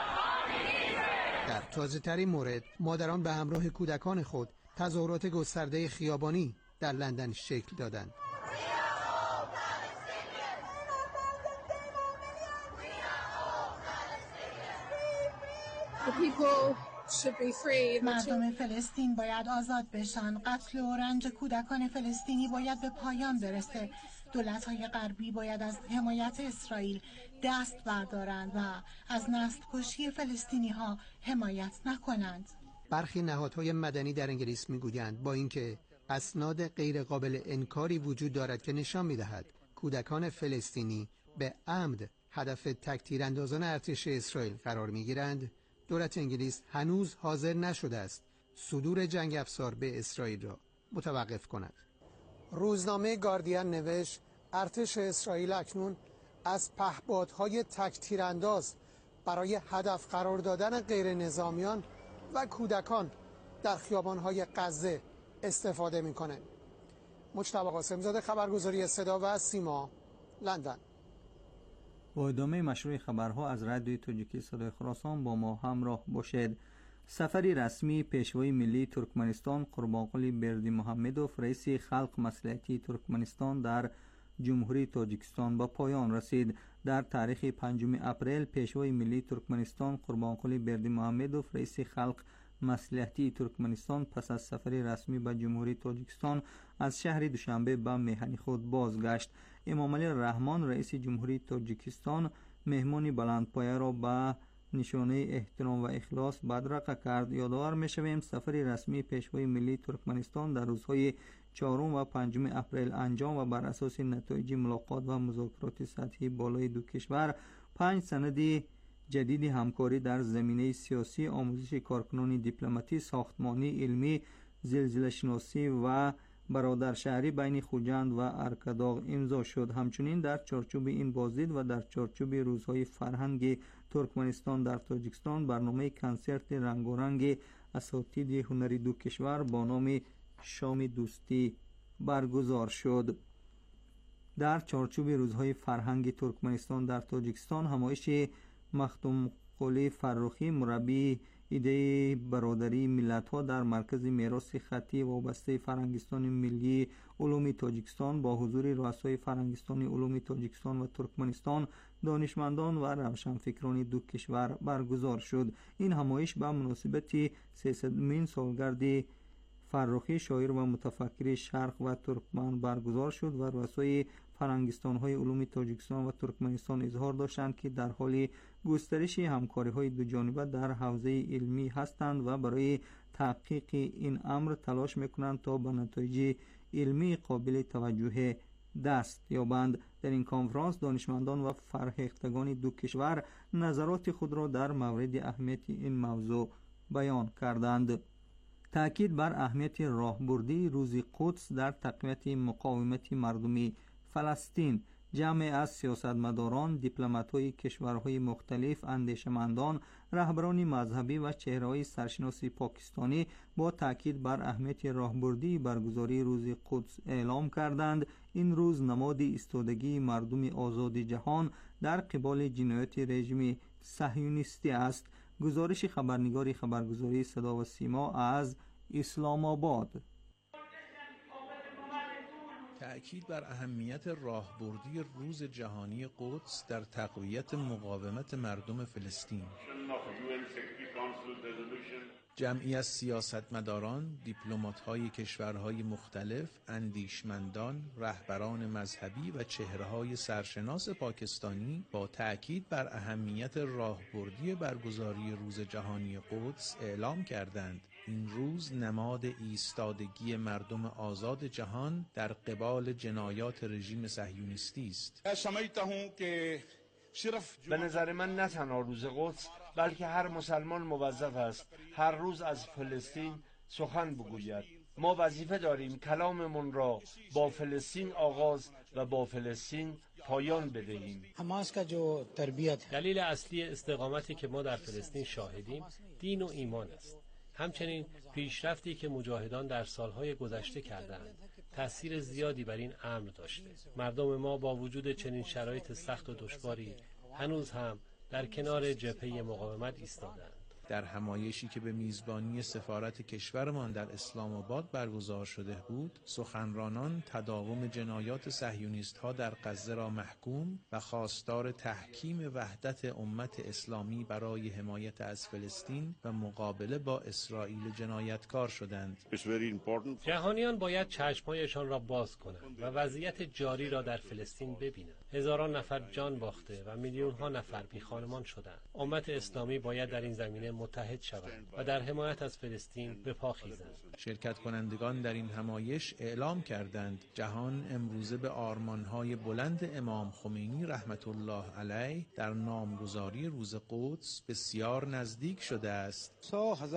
در تازه‌ترین مورد مادران به همراه کودکان خود تظاهرات گسترده خیابانی در لندن شکل دادند. مردم فلسطین باید آزاد بشن. قتل و رنج کودکان فلسطینی باید به پایان برسه. دولت‌های غربی باید از حمایت اسرائیل دست بردارند و از نسل کشی فلسطینی‌ها حمایت نکنند. برخی نهادهای مدنی در انگلیس میگویند با اینکه اسناد غیر قابل انکاری وجود دارد که نشان می‌دهد کودکان فلسطینی به عمد هدف تک‌تیراندازان ارتش اسرائیل قرار می‌گیرند، دولت انگلیس هنوز حاضر نشده است صدور جنگ افزار به اسرائیل را متوقف کند. روزنامه گاردین نوشت ارتش اسرائیل اکنون از پهپادهای تک‌تیرانداز برای هدف قرار دادن غیر نظامیان و کودکان در خیابان‌های غزه استفاده می‌کند. مجتبی قاسم‌زاده، خبرگزاری صدا و سیما، لندن. با ادامه مشروع خبرها از رادیوی تاجیکی صدای خراسان با ما همراه باشید. سفری رسمی پیشوای ملی ترکمنستان قربانقلی بردیمحمدوف رئیس خلق مصلحتی ترکمنستان در جمهوری تاجیکستان به پایان رسید. در تاریخ 5 اپریل پیشوای ملی ترکمنستان قربانقلی بردیمحمدوف رئیس خلق مصلحتی ترکمنستان پس از سفری رسمی به جمهوری تاجیکستان از شهر دوشنبه به میهن خود بازگشت. امامعلی رحمان رئیس جمهوری تاجیکستان مهمانی بلندپایه را به نشانه احترام و اخلاص بدرقه کرد. یادآور می‌شویم سفری رسمی پیشوای ملی ترکمنستان در روزهای 4 و 5 اپریل انجام و بر اساس نتایج ملاقات و مذاکرات سطحی بالای دو کشور 5 سند جدید همکاری در زمینه سیاسی، آموزش کارکنان دیپلماتی، ساختمانی، علمی، زلزله شناسی و برادرشهری بین خوجند و ارکداغ امضا شد. همچنین در چارچوب این بازدید و در چارچوب روزهای فرهنگ ترکمنستان در تاجیکستان برنامه کنسرت رنگارنگ اساتید هنری دو کشور با نام شام دوستی برگزار شد. در چارچوب روزهای فرهنگ ترکمنستان در تاجیکستان همایش مختوم قلی فرخی مربی ایده برادری ملت‌ها در مرکز میراث خطی وابسته فرهنگستان ملی علوم تاجیکستان با حضور رؤسای فرهنگستان علوم تاجیکستان و ترکمنستان، دانشمندان و روشنفکران دو کشور برگزار شد. این همایش به مناسبت 300مین سالگرد فرخی شاعر و متفکر شرق و ترکمن برگزار شد و رؤسای فرهنگستان‌های علوم تاجیکستان و ترکمنستان اظهار داشتند که در حال گسترش همکاری‌های دو جانبه در حوزه علمی هستند و برای تحقیق این امر تلاش می‌کنند تا به نتایج علمی قابل توجه دست یابند. در این کنفرانس دانشمندان و فرهیختگان دو کشور نظرات خود را در مورد اهمیت این موضوع بیان کردند. تأکید بر اهمیت راهبردی روز قدس در تقویت مقاومت مردم فلسطین، جمع از سیاستمداران، دیپلمات‌های کشورهای مختلف، اندیشمندان، رهبران مذهبی و چهره‌های سرشناس پاکستانی با تأکید بر اهمیت راهبردی برگزاری روز قدس اعلام کردند. این روز نماد ایستادگی مردم آزاد جهان در قبال جنایات رژیم صهیونیستی است. گزارش خبرنگار خبرگزاری صدا و سیما از اسلام آباد. تأکید بر اهمیت راهبردی روز جهانی قدس در تقویت مقاومت مردم فلسطین. جمعی از سیاستمداران، دیپلمات‌های کشورهای مختلف، اندیشمندان، رهبران مذهبی و چهره‌های سرشناس پاکستانی با تأکید بر اهمیت راهبردی برگزاری روز جهانی قدس اعلام کردند این روز نماد ایستادگی مردم آزاد جهان در قبال جنایات رژیم صهیونیستی است. به نظر من نه تنها روز قدس بلکه هر مسلمان موظف است هر روز از فلسطین سخن بگوید. ما وظیفه داریم کلاممون را با فلسطین آغاز و با فلسطین پایان بدهیم. دلیل اصلی استقامتی که ما در فلسطین شاهدیم دین و ایمان است. همچنین پیشرفتی که مجاهدان در سالهای گذشته کردند تأثیر زیادی بر این امر داشته. مردم ما با وجود چنین شرایط سخت و دشواری هنوز هم در کنار جبهه مقاومت ایستادند. در همایشی که به میزبانی سفارت کشورمان در اسلام آباد برگزار شده بود، سخنرانان تداوم جنایات صهیونیست‌ها در غزه را محکوم و خواستار تحکیم وحدت امت اسلامی برای حمایت از فلسطین و مقابله با اسرائیل جنایتکار شدند. جهانیان باید چشمهایشان را باز کنند و وضعیت جاری را در فلسطین ببینند. هزاران نفر جان باخته و میلیون‌ها نفر بی‌خانمان شدند. امت اسلامی باید در این زمینه متحد شوند و در حمایت از فلسطین به پا خیزند. شرکت کنندگان در این همایش اعلام کردند جهان امروزه به آرمان‌های بلند امام خمینی رحمت الله علیه در نامگذاری روز قدس بسیار نزدیک شده است.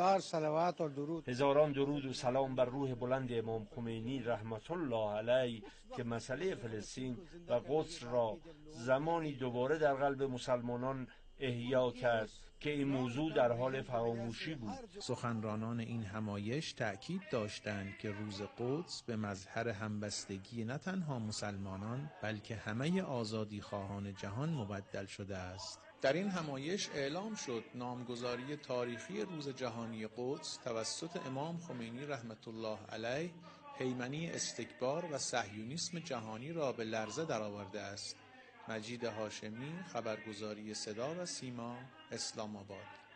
هزاران درود و سلام بر روح بلند امام خمینی رحمت الله علیه که مسئله فلسطین و قدس را زمانی دوباره در قلب مسلمانان احیا کرد که این موضوع در حال فراموشی بود. سخنرانان این همایش تأکید داشتند که روز قدس به مظهر همبستگی نه تنها مسلمانان بلکه همه آزادی خواهان جهان مبدل شده است. در این همایش اعلام شد نامگذاری تاریخی روز جهانی قدس توسط امام خمینی رحمت الله علیه پیمانی استکبار و صهیونیسم جهانی را به لرزه درآورده است. مجید هاشمی، خبرگزاری صدا و سیما، اسلام آباد.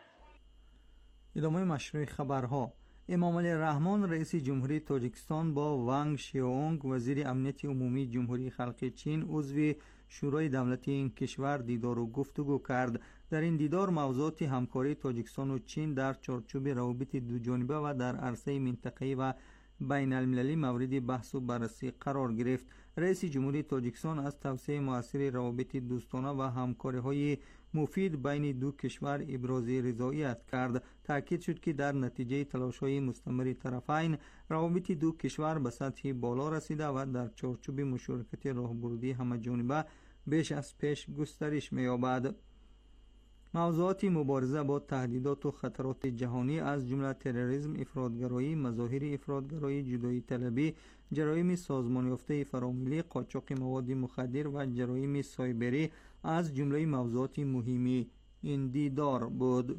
ادامه مشروع خبرها. امام علی رحمان رئیس جمهوری تاجیکستان با وانگ شیاونگ وزیر امنیت عمومی جمهوری خلق چین عضو شورای دولتی این کشور دیدار و گفتگو کرد. در این دیدار موضوعات همکاری تاجیکستان و چین در چارچوب روابط دوجانبه و در عرصه منطقه‌ای و بین المللی مورد بحث و بررسی قرار گرفت. رئیس جمهوری تاجیکستان از توسعه موثر روابط دوستانه و همکاری‌های مفید بین دو کشور ابراز رضایت کرد. تاکید شد که در نتیجه تلاش‌های مستمر طرفین روابط دو کشور به سطح بالا رسیده و در چارچوب مشارکت راهبردی همه‌جانبه بیش از پیش گسترش می‌یابد. موضوعات مبارزه با تهدیدات و خطرات جهانی از جمله تروریسم، افراطگرایی، مظاهر افراطگرایی، جدایی طلبی، جرایم سازمان یافته فراملی، قاچاق مواد مخدر و جرایم سایبری از جمله موضوعات مهم این دیدار بود.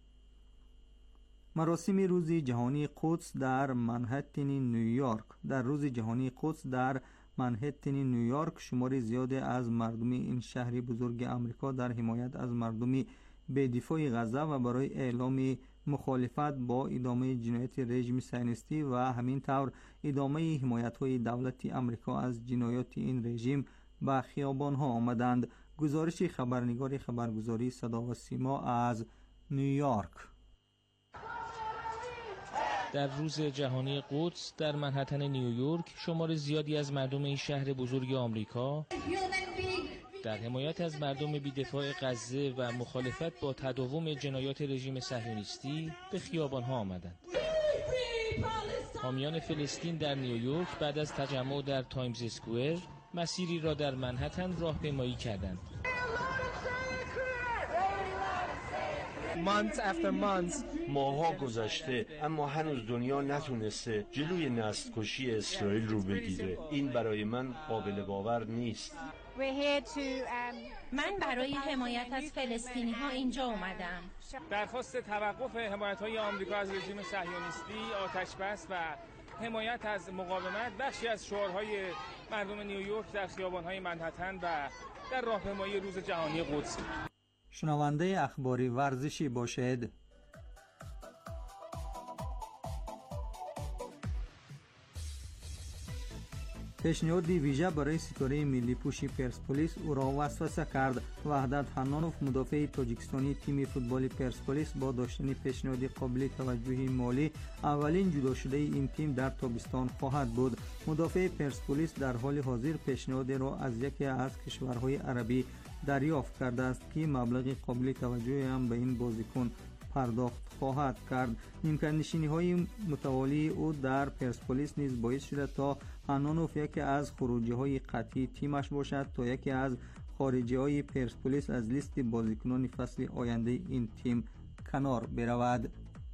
مراسم روز جهانی قدس در منهتن نیویورک. در روز جهانی قدس در منهتن نیویورک شمار زیادی از مردم این شهر بزرگ آمریکا در حمایت از مردم بدفاع غزه و برای اعلام مخالفت با ادامه جنایت رژیم صهیونیستی و همین طور ادامه حمایت‌های دولت آمریکا از جنایات این رژیم به خیابان‌ها آمدند. گزارش خبرنگار خبرگزاری صدا و سیما از نیویورک. در روز جهانی قدس در منهتن نیویورک شمار زیادی از مردم این شهر بزرگ آمریکا در حمایت از مردم بی‌دفاع غزه و مخالفت با تداوم جنایات رژیم صهیونیستی به خیابان‌ها آمدند. حامیان فلسطین در نیویورک بعد از تجمع در تایمز اسکوئر مسیری را در منهتن راهپیمایی کردند. ماها گذشته اما هنوز دنیا نتونسته جلوی نسل‌کشی اسرائیل رو بگیره. این برای من قابل باور نیست. من برای حمایت از فلسطینی ها اینجا اومدم. درخواست توقف حمایت های آمریکا از رژیم صهیونیستی، آتش بس و حمایت از مقاومت بخشی از شعارهای مردم نیویورک در خیابان‌های منهتن و در راهپیمایی روز جهانی قدس. شنونده اخباری ورزشی باشید. پیشنهادی ویژه برای ستاره ملی پوشی پرسپولیس او را وسوسه کرد. وحدت حنانوف مدافع تاجیکستانی تیم فوتبال پرسپولیس با داشتن پیشنهادی قابل توجه مالی اولین جدا شده این تیم در تابستان خواهد بود. مدافع پرسپولیس در حال حاضر پیشنهاد را از یکی از کشورهای عربی دریافت کرده است که مبلغ قابل توجهی هم به این بازیکن پرداخت خواهد کرد. نیمکت‌نشینی‌های متوالی او در پرسپولیس نیز باعث شده تا هنانوف یکی از خروجی‌های قطعی تیمش باشد تا یکی از خارجی‌های پرسپولیس از لیست بازیکنان فصل آینده این تیم کنار برود.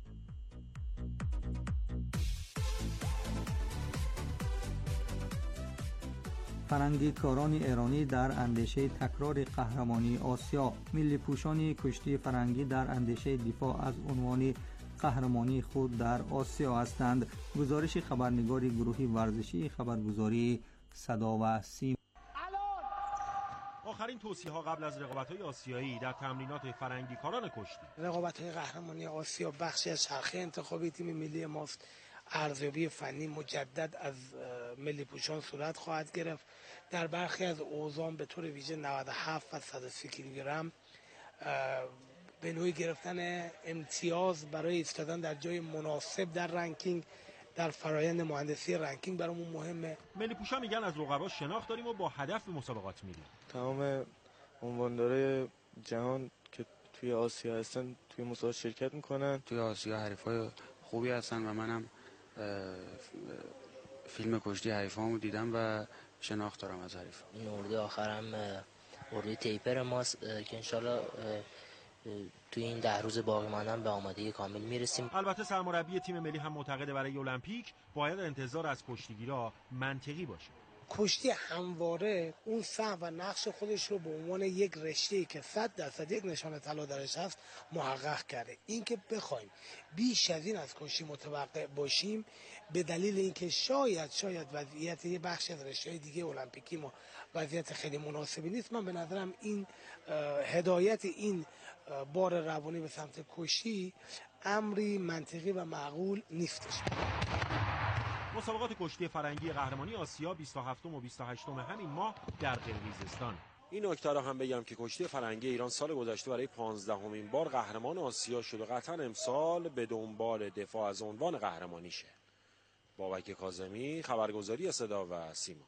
فرنگی کاران ایرانی در اندیشه تکرار قهرمانی آسیا. ملی پوشان کشتی فرنگی در اندیشه دفاع از عنوان قهرمانی خود در آسیا هستند. گزارش خبرنگار گروهی ورزشی خبرگزاری صدا و سیما. آخرین توصیه‌ها قبل از رقابت‌های آسیایی در تمرینات فرنگی کاران کشتی. رقابت‌های قهرمانی آسیا بخشی از چرخه انتخابی تیم ملی ماست. ارزیابی فنی مجدد از ملی پوشان صورت خواهد گرفت. در برخی از اوزان به طور ویژه 97 و 130 کیلوگرم به نوعی گرفتن امتیاز برای ایستادن در جای مناسب در رنکینگ، در فرایند مهندسی رنکینگ برامون مهمه. ملی پوشا میگن از رقبا شناخت داریم و با هدف به مسابقات میریم. تمام عنواندارای جهان که توی آسیا هستن توی مسابقات شرکت میکنن. توی آسیا حریفای خوبی هستن و منم فیلم کشتی حریفامو دیدم و شناخت دارم از حریف. این اردوی آخرم اردوی تیپر ماست که انشالله توی این 10 روز باقی ماندن به آمادگی کامل میرسیم. البته سرمربی تیم ملی هم معتقده برای المپیک باید انتظار از کشتیگیرا منطقی باشه. کشتی همواره اون سهم و نقش خودش رو به عنوان یک رشته‌ای که 100% یک نشانه طلا درش هست محقق کرده. اینکه بخوایم بیش از این از کشتی متوقع باشیم به دلیل اینکه شاید وضعیت یه بخش از رشته‌های دیگه المپیکی ما وضعیت خیلی مناسبی نیست. من به نظرم این هدایت این بار روانی به سمت کشتی امری منطقی و معقول نیستش. مسابقات کشتی فرنگی قهرمانی آسیا 27 و 28 همین ماه در قرقیزستان. این نکته را هم بگم که کشتی فرنگی ایران سال گذشته برای 15مین بار قهرمان آسیا شد و قطعا امسال به دنبال دفاع از عنوان قهرمانیشه. بابک کاظمی، خبرگزاری صدا و سیما.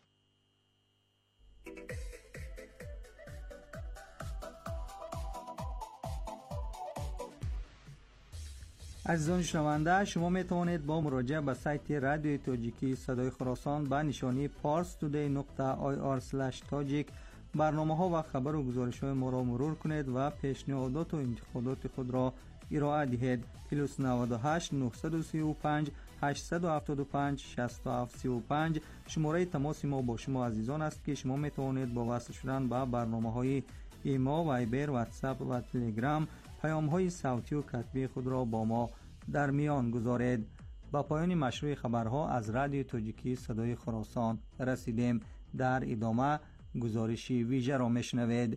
عزیزان شنونده، شما می توانید با مراجعه به سایت رادیوی تاجیکی صدای خراسان به نشانی parstoday.ir/tajik برنامه‌ها و خبر و گزارش‌های ما را مرور کنید و پیشنهادات و انتقادات خود را ارائه دهید. +98 935 875 6735 شماره تماس ما با شما عزیزان است که شما می توانید با وصل شدن به برنامه‌های ایما، وایبر، واتساپ و تلگرام پیام‌های صوتی و کتبی خود را با ما در میان گذارید. با پایان مشروع خبرها از رادیو تاجیکی صدای خراسان رسیدیم. در ادامه گزارشی ویژه را میشنوید.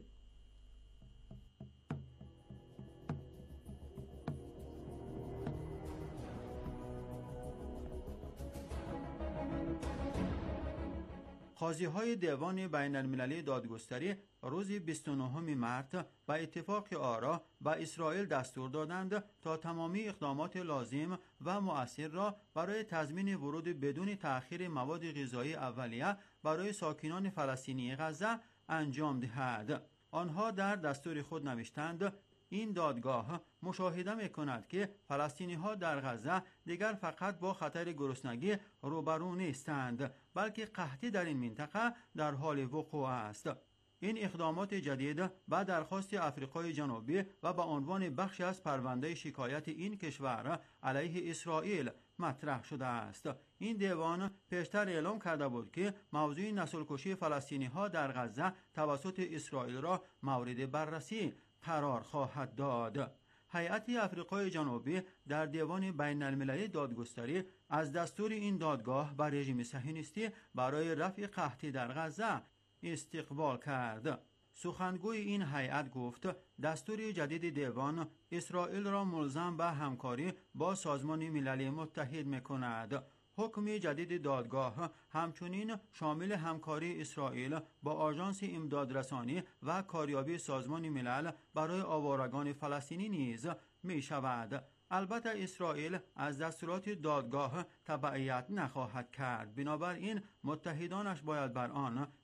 قاضی‌های دیوان بین‌المللی دادگستری روز 29 مارس با اتفاق آرا به اسرائیل دستور دادند تا تمامی اقدامات لازم و مؤثر را برای تضمین ورود بدون تأخیر مواد غذایی اولیه برای ساکنان فلسطینی غزه انجام دهد. آنها در دستور خود نوشتند این دادگاه مشاهده می‌کند که فلسطینی‌ها در غزه دیگر فقط با خطر گرسنگی روبرو نیستند، بلکه قحطی در این منطقه در حال وقوع است. این اقدامات جدید با درخواست آفریقای جنوبی و با عنوان بخش از پرونده شکایت این کشور علیه اسرائیل مطرح شده است. این دیوان پیشتر اعلام کرده بود که موضوع نسل‌کشی فلسطینی‌ها در غزه توسط اسرائیل را مورد بررسی قرار خواهد داد. هیئت آفریقای جنوبی در دیوان بین‌المللی دادگستری از دستور این دادگاه بر رژیم صهیونیستی برای رفع قحطی در غزه استقبال کرد. سخنگوی این هیئت گفت دستور جدید دیوان اسرائیل را ملزم به همکاری با سازمان ملل متحد می‌کند. حکم جدید دادگاه همچنین شامل همکاری اسرائیل با آژانس امدادرسانی و کاریابی سازمان ملل برای آوارگان فلسطینی نیز می شود. البته اسرائیل از دستورات دادگاه تبعیت نخواهد کرد، بنابراین متحدانش باید بر آن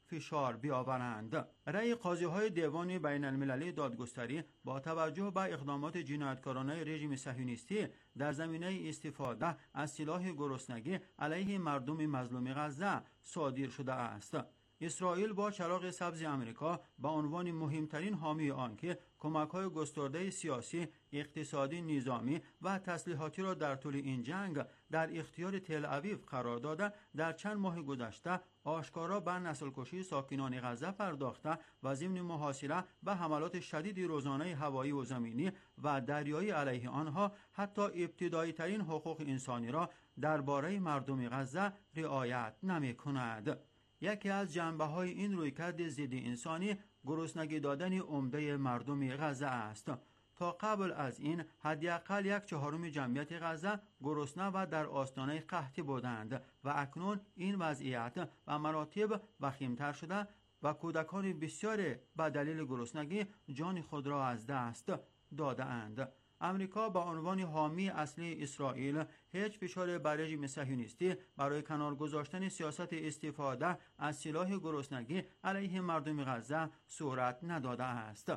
فشار بیاورند. رأی قاضی‌های دیوان بین المللی دادگستری با توجه به اقدامات جنایتکارانه رژیم صهیونیستی در زمینه استفاده از سلاح گرسنگی علیه مردم مظلوم غزه صادر شده است. اسرائیل با چراغ سبز آمریکا به عنوان مهمترین حامی آن که کمک‌های گسترده سیاسی، اقتصادی، نظامی و تسلیحاتی را در طول این جنگ در اختیار تل آویو قرار داده، در چند ماه گذشته آشکارا به نسل‌کشی ساکنان غزه پرداخته و ضمن محاصره به حملات شدید روزانه هوایی و زمینی و دریایی علیه آنها حتی ابتدایی ترین حقوق انسانی را درباره مردم غزه رعایت نمی‌کند. یکی از جنبه‌های این رویکرد ضد انسانی گرسنگی دادن عمده مردم غزه است. تا قبل از این حداقل 1/4 جمعیت غزه گرسنه و در آستانه قحطی بودند و اکنون این وضعیت و مراتب وخیم‌تر شده و کودکان بسیار به دلیل گرسنگی جان خود را از دست داده‌اند. امریکا با عنوان حامی اصلی اسرائیل هیچ فشار بر رژیم صهیونیستی برای کنار گذاشتن سیاست استفاده از سلاح گرسنگی علیه مردم غزه صورت نداده است.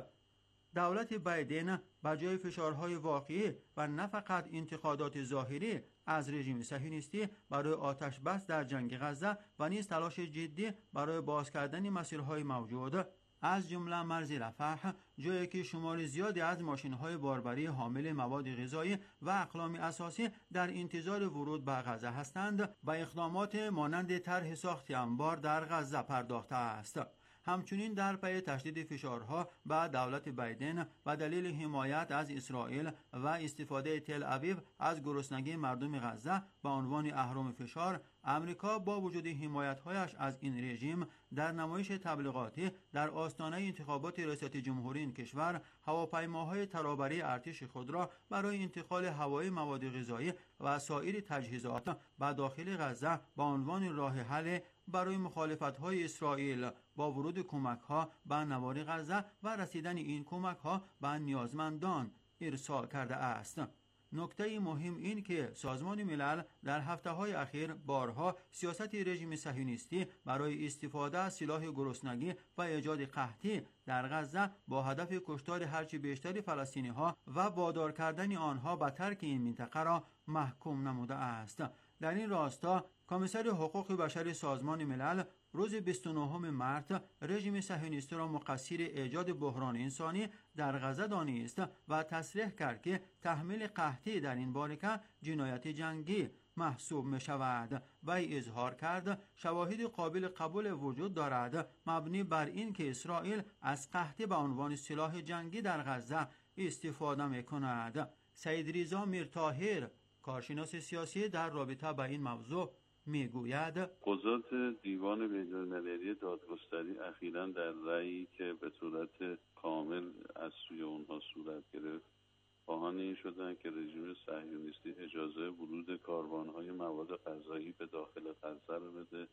دولت بایدن با جای فشارهای واقعی و نه فقط انتقادات ظاهری از رژیم صهیونیستی برای آتش بس در جنگ غزه و نیز تلاش جدی برای باز کردن مسیرهای موجود از جمله مرز رفح، جایی که شمار زیادی از ماشین‌های باربری حامل مواد غذایی و اقلام اساسی در انتظار ورود به غزه هستند و اقدامات مانند طرح ساخت انبار در غزه پرداخته است. همچنین در پی تشدید فشارها به دولت بایدن و دلیل حمایت از اسرائیل و استفاده تل آویو از گرسنگی مردم غزه به عنوان اهرم فشار، امریکا با وجود حمایت‌هایش از این رژیم در نمایش تبلیغاتی در آستانه انتخابات ریاست جمهوری این کشور هواپیماهای ترابری ارتش خود را برای انتقال هوایی مواد غذایی و سایر تجهیزات به داخل غزه به عنوان راه حل برای مخالفت‌های اسرائیل با ورود کمک‌ها به نوار غزه و رسیدن این کمک‌ها به نیازمندان ارسال کرده است. نکته مهم این که سازمان ملل در هفته‌های اخیر بارها سیاست رژیم صهیونیستی برای استفاده از سلاح گرسنگی و ایجاد قحطی در غزه با هدف کشتار هرچی بیشتر فلسطینی‌ها و وادار کردن آنها به ترک این منطقه را محکوم نموده است. در این راستا کمیسر حقوق بشر سازمان ملل روز 29 مارس رژیم صهیونیستی را مقصر ایجاد بحران انسانی در غزه دانست و تصریح کرد که تحمیل قحطی در این بارکه جنایت جنگی محسوب می شود و اظهار کرد شواهد قابل قبول وجود دارد مبنی بر این که اسرائیل از قحطی به عنوان سلاح جنگی در غزه استفاده می کند. سید رضا میرطاهر کارشناس سیاسی در رابطه با این موضوع میگوید قضات دیوان بین‌المللی دادگستری اخیراً در رأیی که به صورت کامل از سوی اونها صورت گرفت خواهان این شدند که رژیم صهیونیستی اجازه ورود کاروان‌های مواد غذایی به داخل غزه را بده.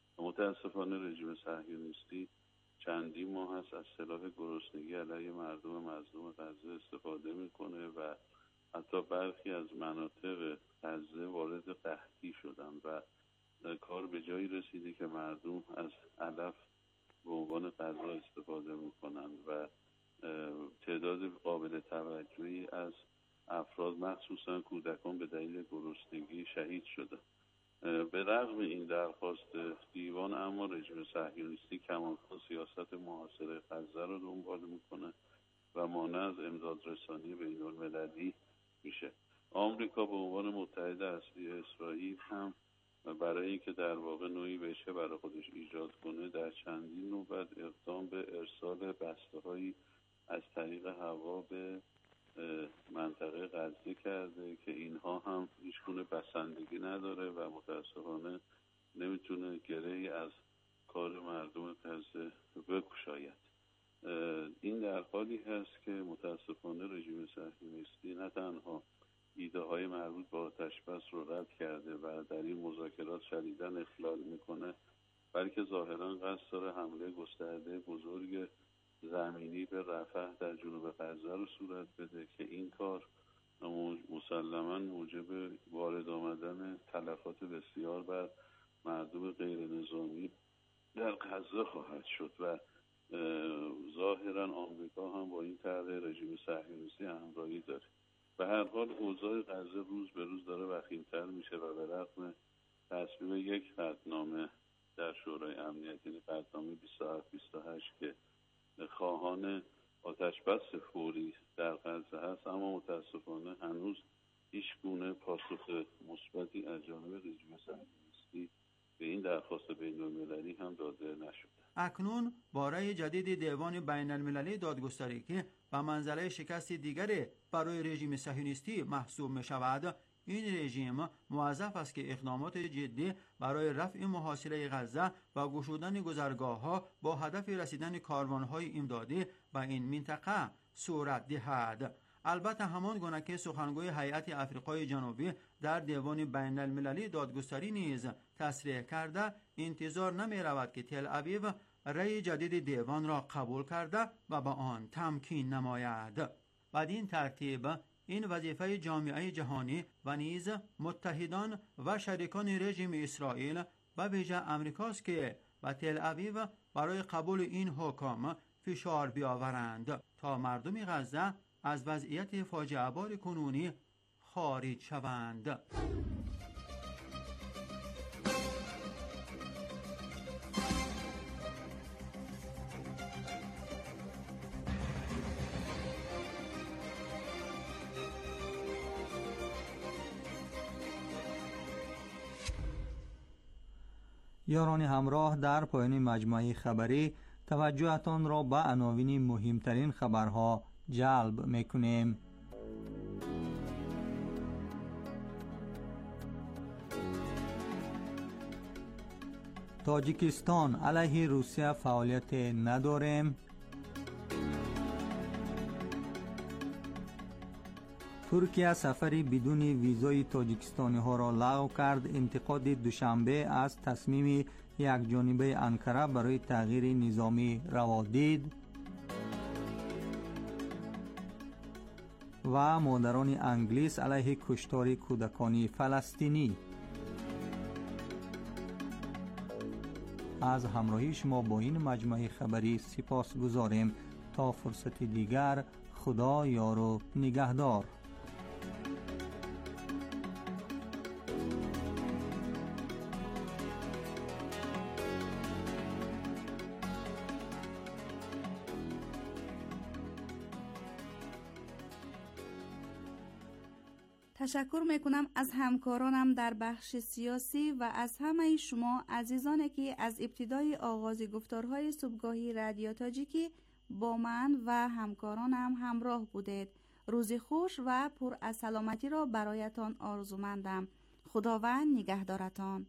متاسفانه رژیم صهیونیستی چندین ماه است از سلاح گرسنگی علیه مردم مظلوم غزه استفاده میکنه و حتی برخی از مناطق غزه وارد قحطی شدن و کار به جایی رسیده که مردم از علف به عنوان غذا استفاده میکنن و تعداد قابل توجهی از افراد مخصوصا کودکان به دلیل گرسنگی شهید شدن. به رغم این درخواست دیوان اما رژیم صهیونیستی کماکان سیاست محاصره غزه را دنبال میکنه و مانع از امداد رسانی بین‌المللی میشه. آمریکا به عنوان متحد اصلی اسرائیل هم برای اینکه در واقع نوعی بشه برای خودش ایجاد کنه در چندین نوبت اقدام به ارسال بسته‌هایی از طریق هوا به منطقه غزه کرده که اینها هم هیچگونه بسندگی نداره و متاسفانه نمیتونه گره‌ای از کار مردم غزه بگشاید. این در حالی هست که متاسفانه رژیم صهیونیستی نه تنها ایده های مربوط به آتش بس رو رد کرده و در این مذاکرات شدیداً اخلال میکنه، بلکه ظاهراً قصد داره حمله گسترده بزرگ زمینی به رفح در جنوب غزه رو صورت بده که این کار مسلماً موجب وارد آمدن تلفات بسیار بر مردم غیر نظامی در غزه خواهد شد و ظاهرا آمریکا هم با این طرح رژیم صهیونیستی همراهی داره. به هر حال اوضاع غزه روز به روز داره وخیم‌تر میشه و به رغم تصویب یک قطعنامه در شورای امنیت، یعنی قطعنامه 2728 که خواهان آتش‌بس فوری در غزه هست، اما متاسفانه هنوز هیچ گونه پاسخ مثبتی از جانب رژیم صهیونیستی به این درخواست بین‌المللی هم داده نشده. اکنون باره جدید دیوان بین المللی دادگستری که به منزله شکست دیگری برای رژیم صهیونیستی محسوب می شود، این رژیم موظف است که اقدامات جدی برای رفع محاصره غزه و گشودن گذرگاه‌ها با هدف رسیدن کاروان‌های امدادی به این منطقه صورت دهد. البته همان گونه که سخنگوی هیئت آفریقای جنوبی در دیوان بین المللی دادگستری نیز تصریح کرده، انتظار نمی رود که تل اویو رأی جدید دیوان را قبول کرده و به آن تمکین نماید. بدین ترتیب این وظیفه جامعه جهانی و نیز متحدان و شریکان رژیم اسرائیل و ویژه امریکاست که به تل اویو برای قبول این حکم فشار بیاورند تا مردم غزه از وضعیت فاجعه بار کنونی خارج شوند. یاران همراه، در پایان مجموعه خبری توجهتان را به عناوین مهمترین خبرها جلب میکنیم. تاجیکستان علیه روسیه فعالیت نداریم. ترکیه سفری بدون ویزای تاجیکستانی ها را لغو کرد. انتقاد دوشنبه از تصمیم یک جانبه انقره برای تغییر نظامی روادید. و مادران انگلیس علیه کشتار کودکان فلسطینی. از همراهی شما با این مجموعه خبری سپاس گذاریم. تا فرصت دیگر، خدا یار و نگهدار. تشکر میکنم از همکارانم در بخش سیاسی و از همه شما عزیزانی که از ابتدای آغاز گفتارهای صبحگاهی رادیو تاجیکی با من و همکارانم همراه بودید. روزی خوش و پر از سلامتی را برایتان آرزومندم. خداوند نگهدارتان.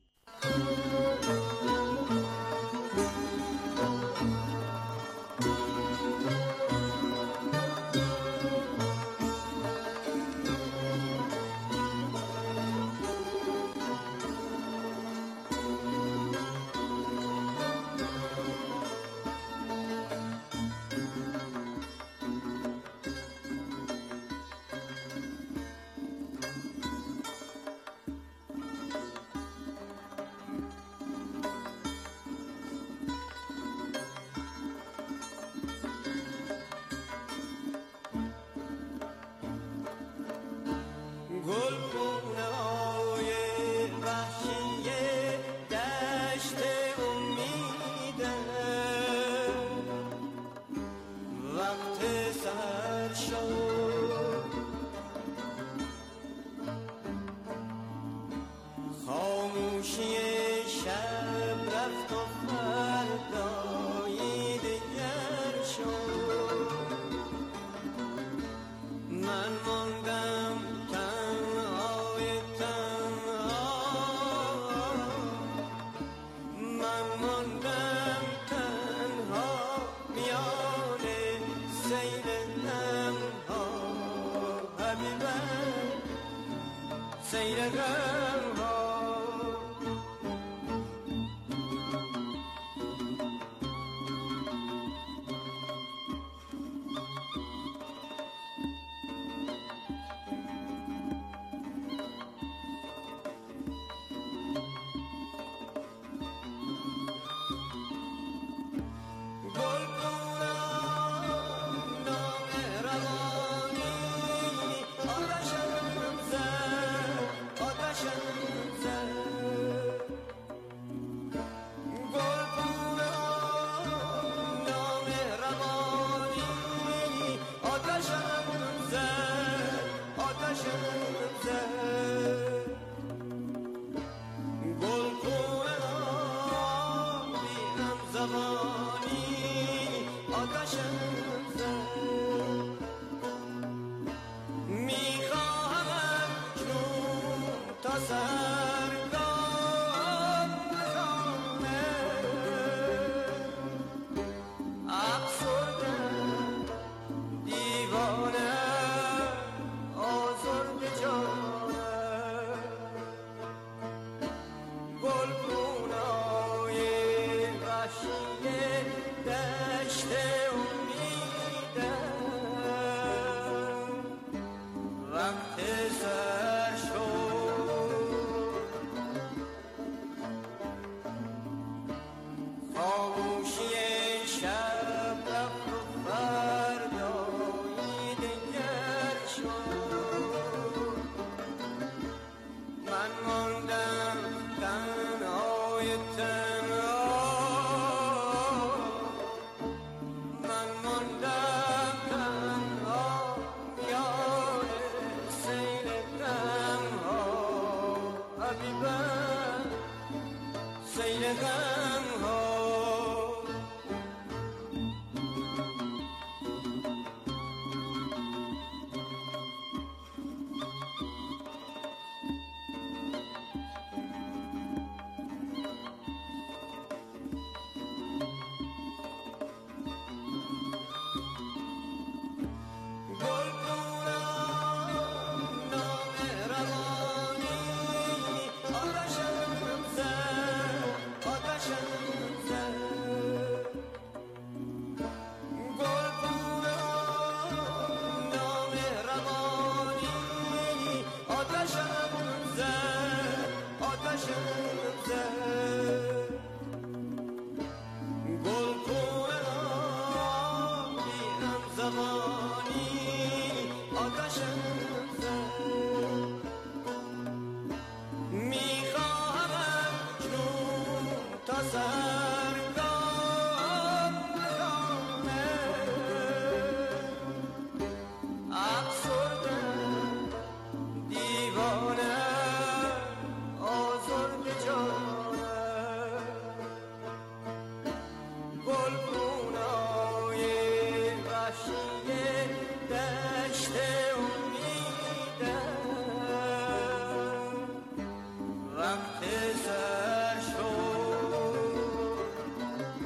Say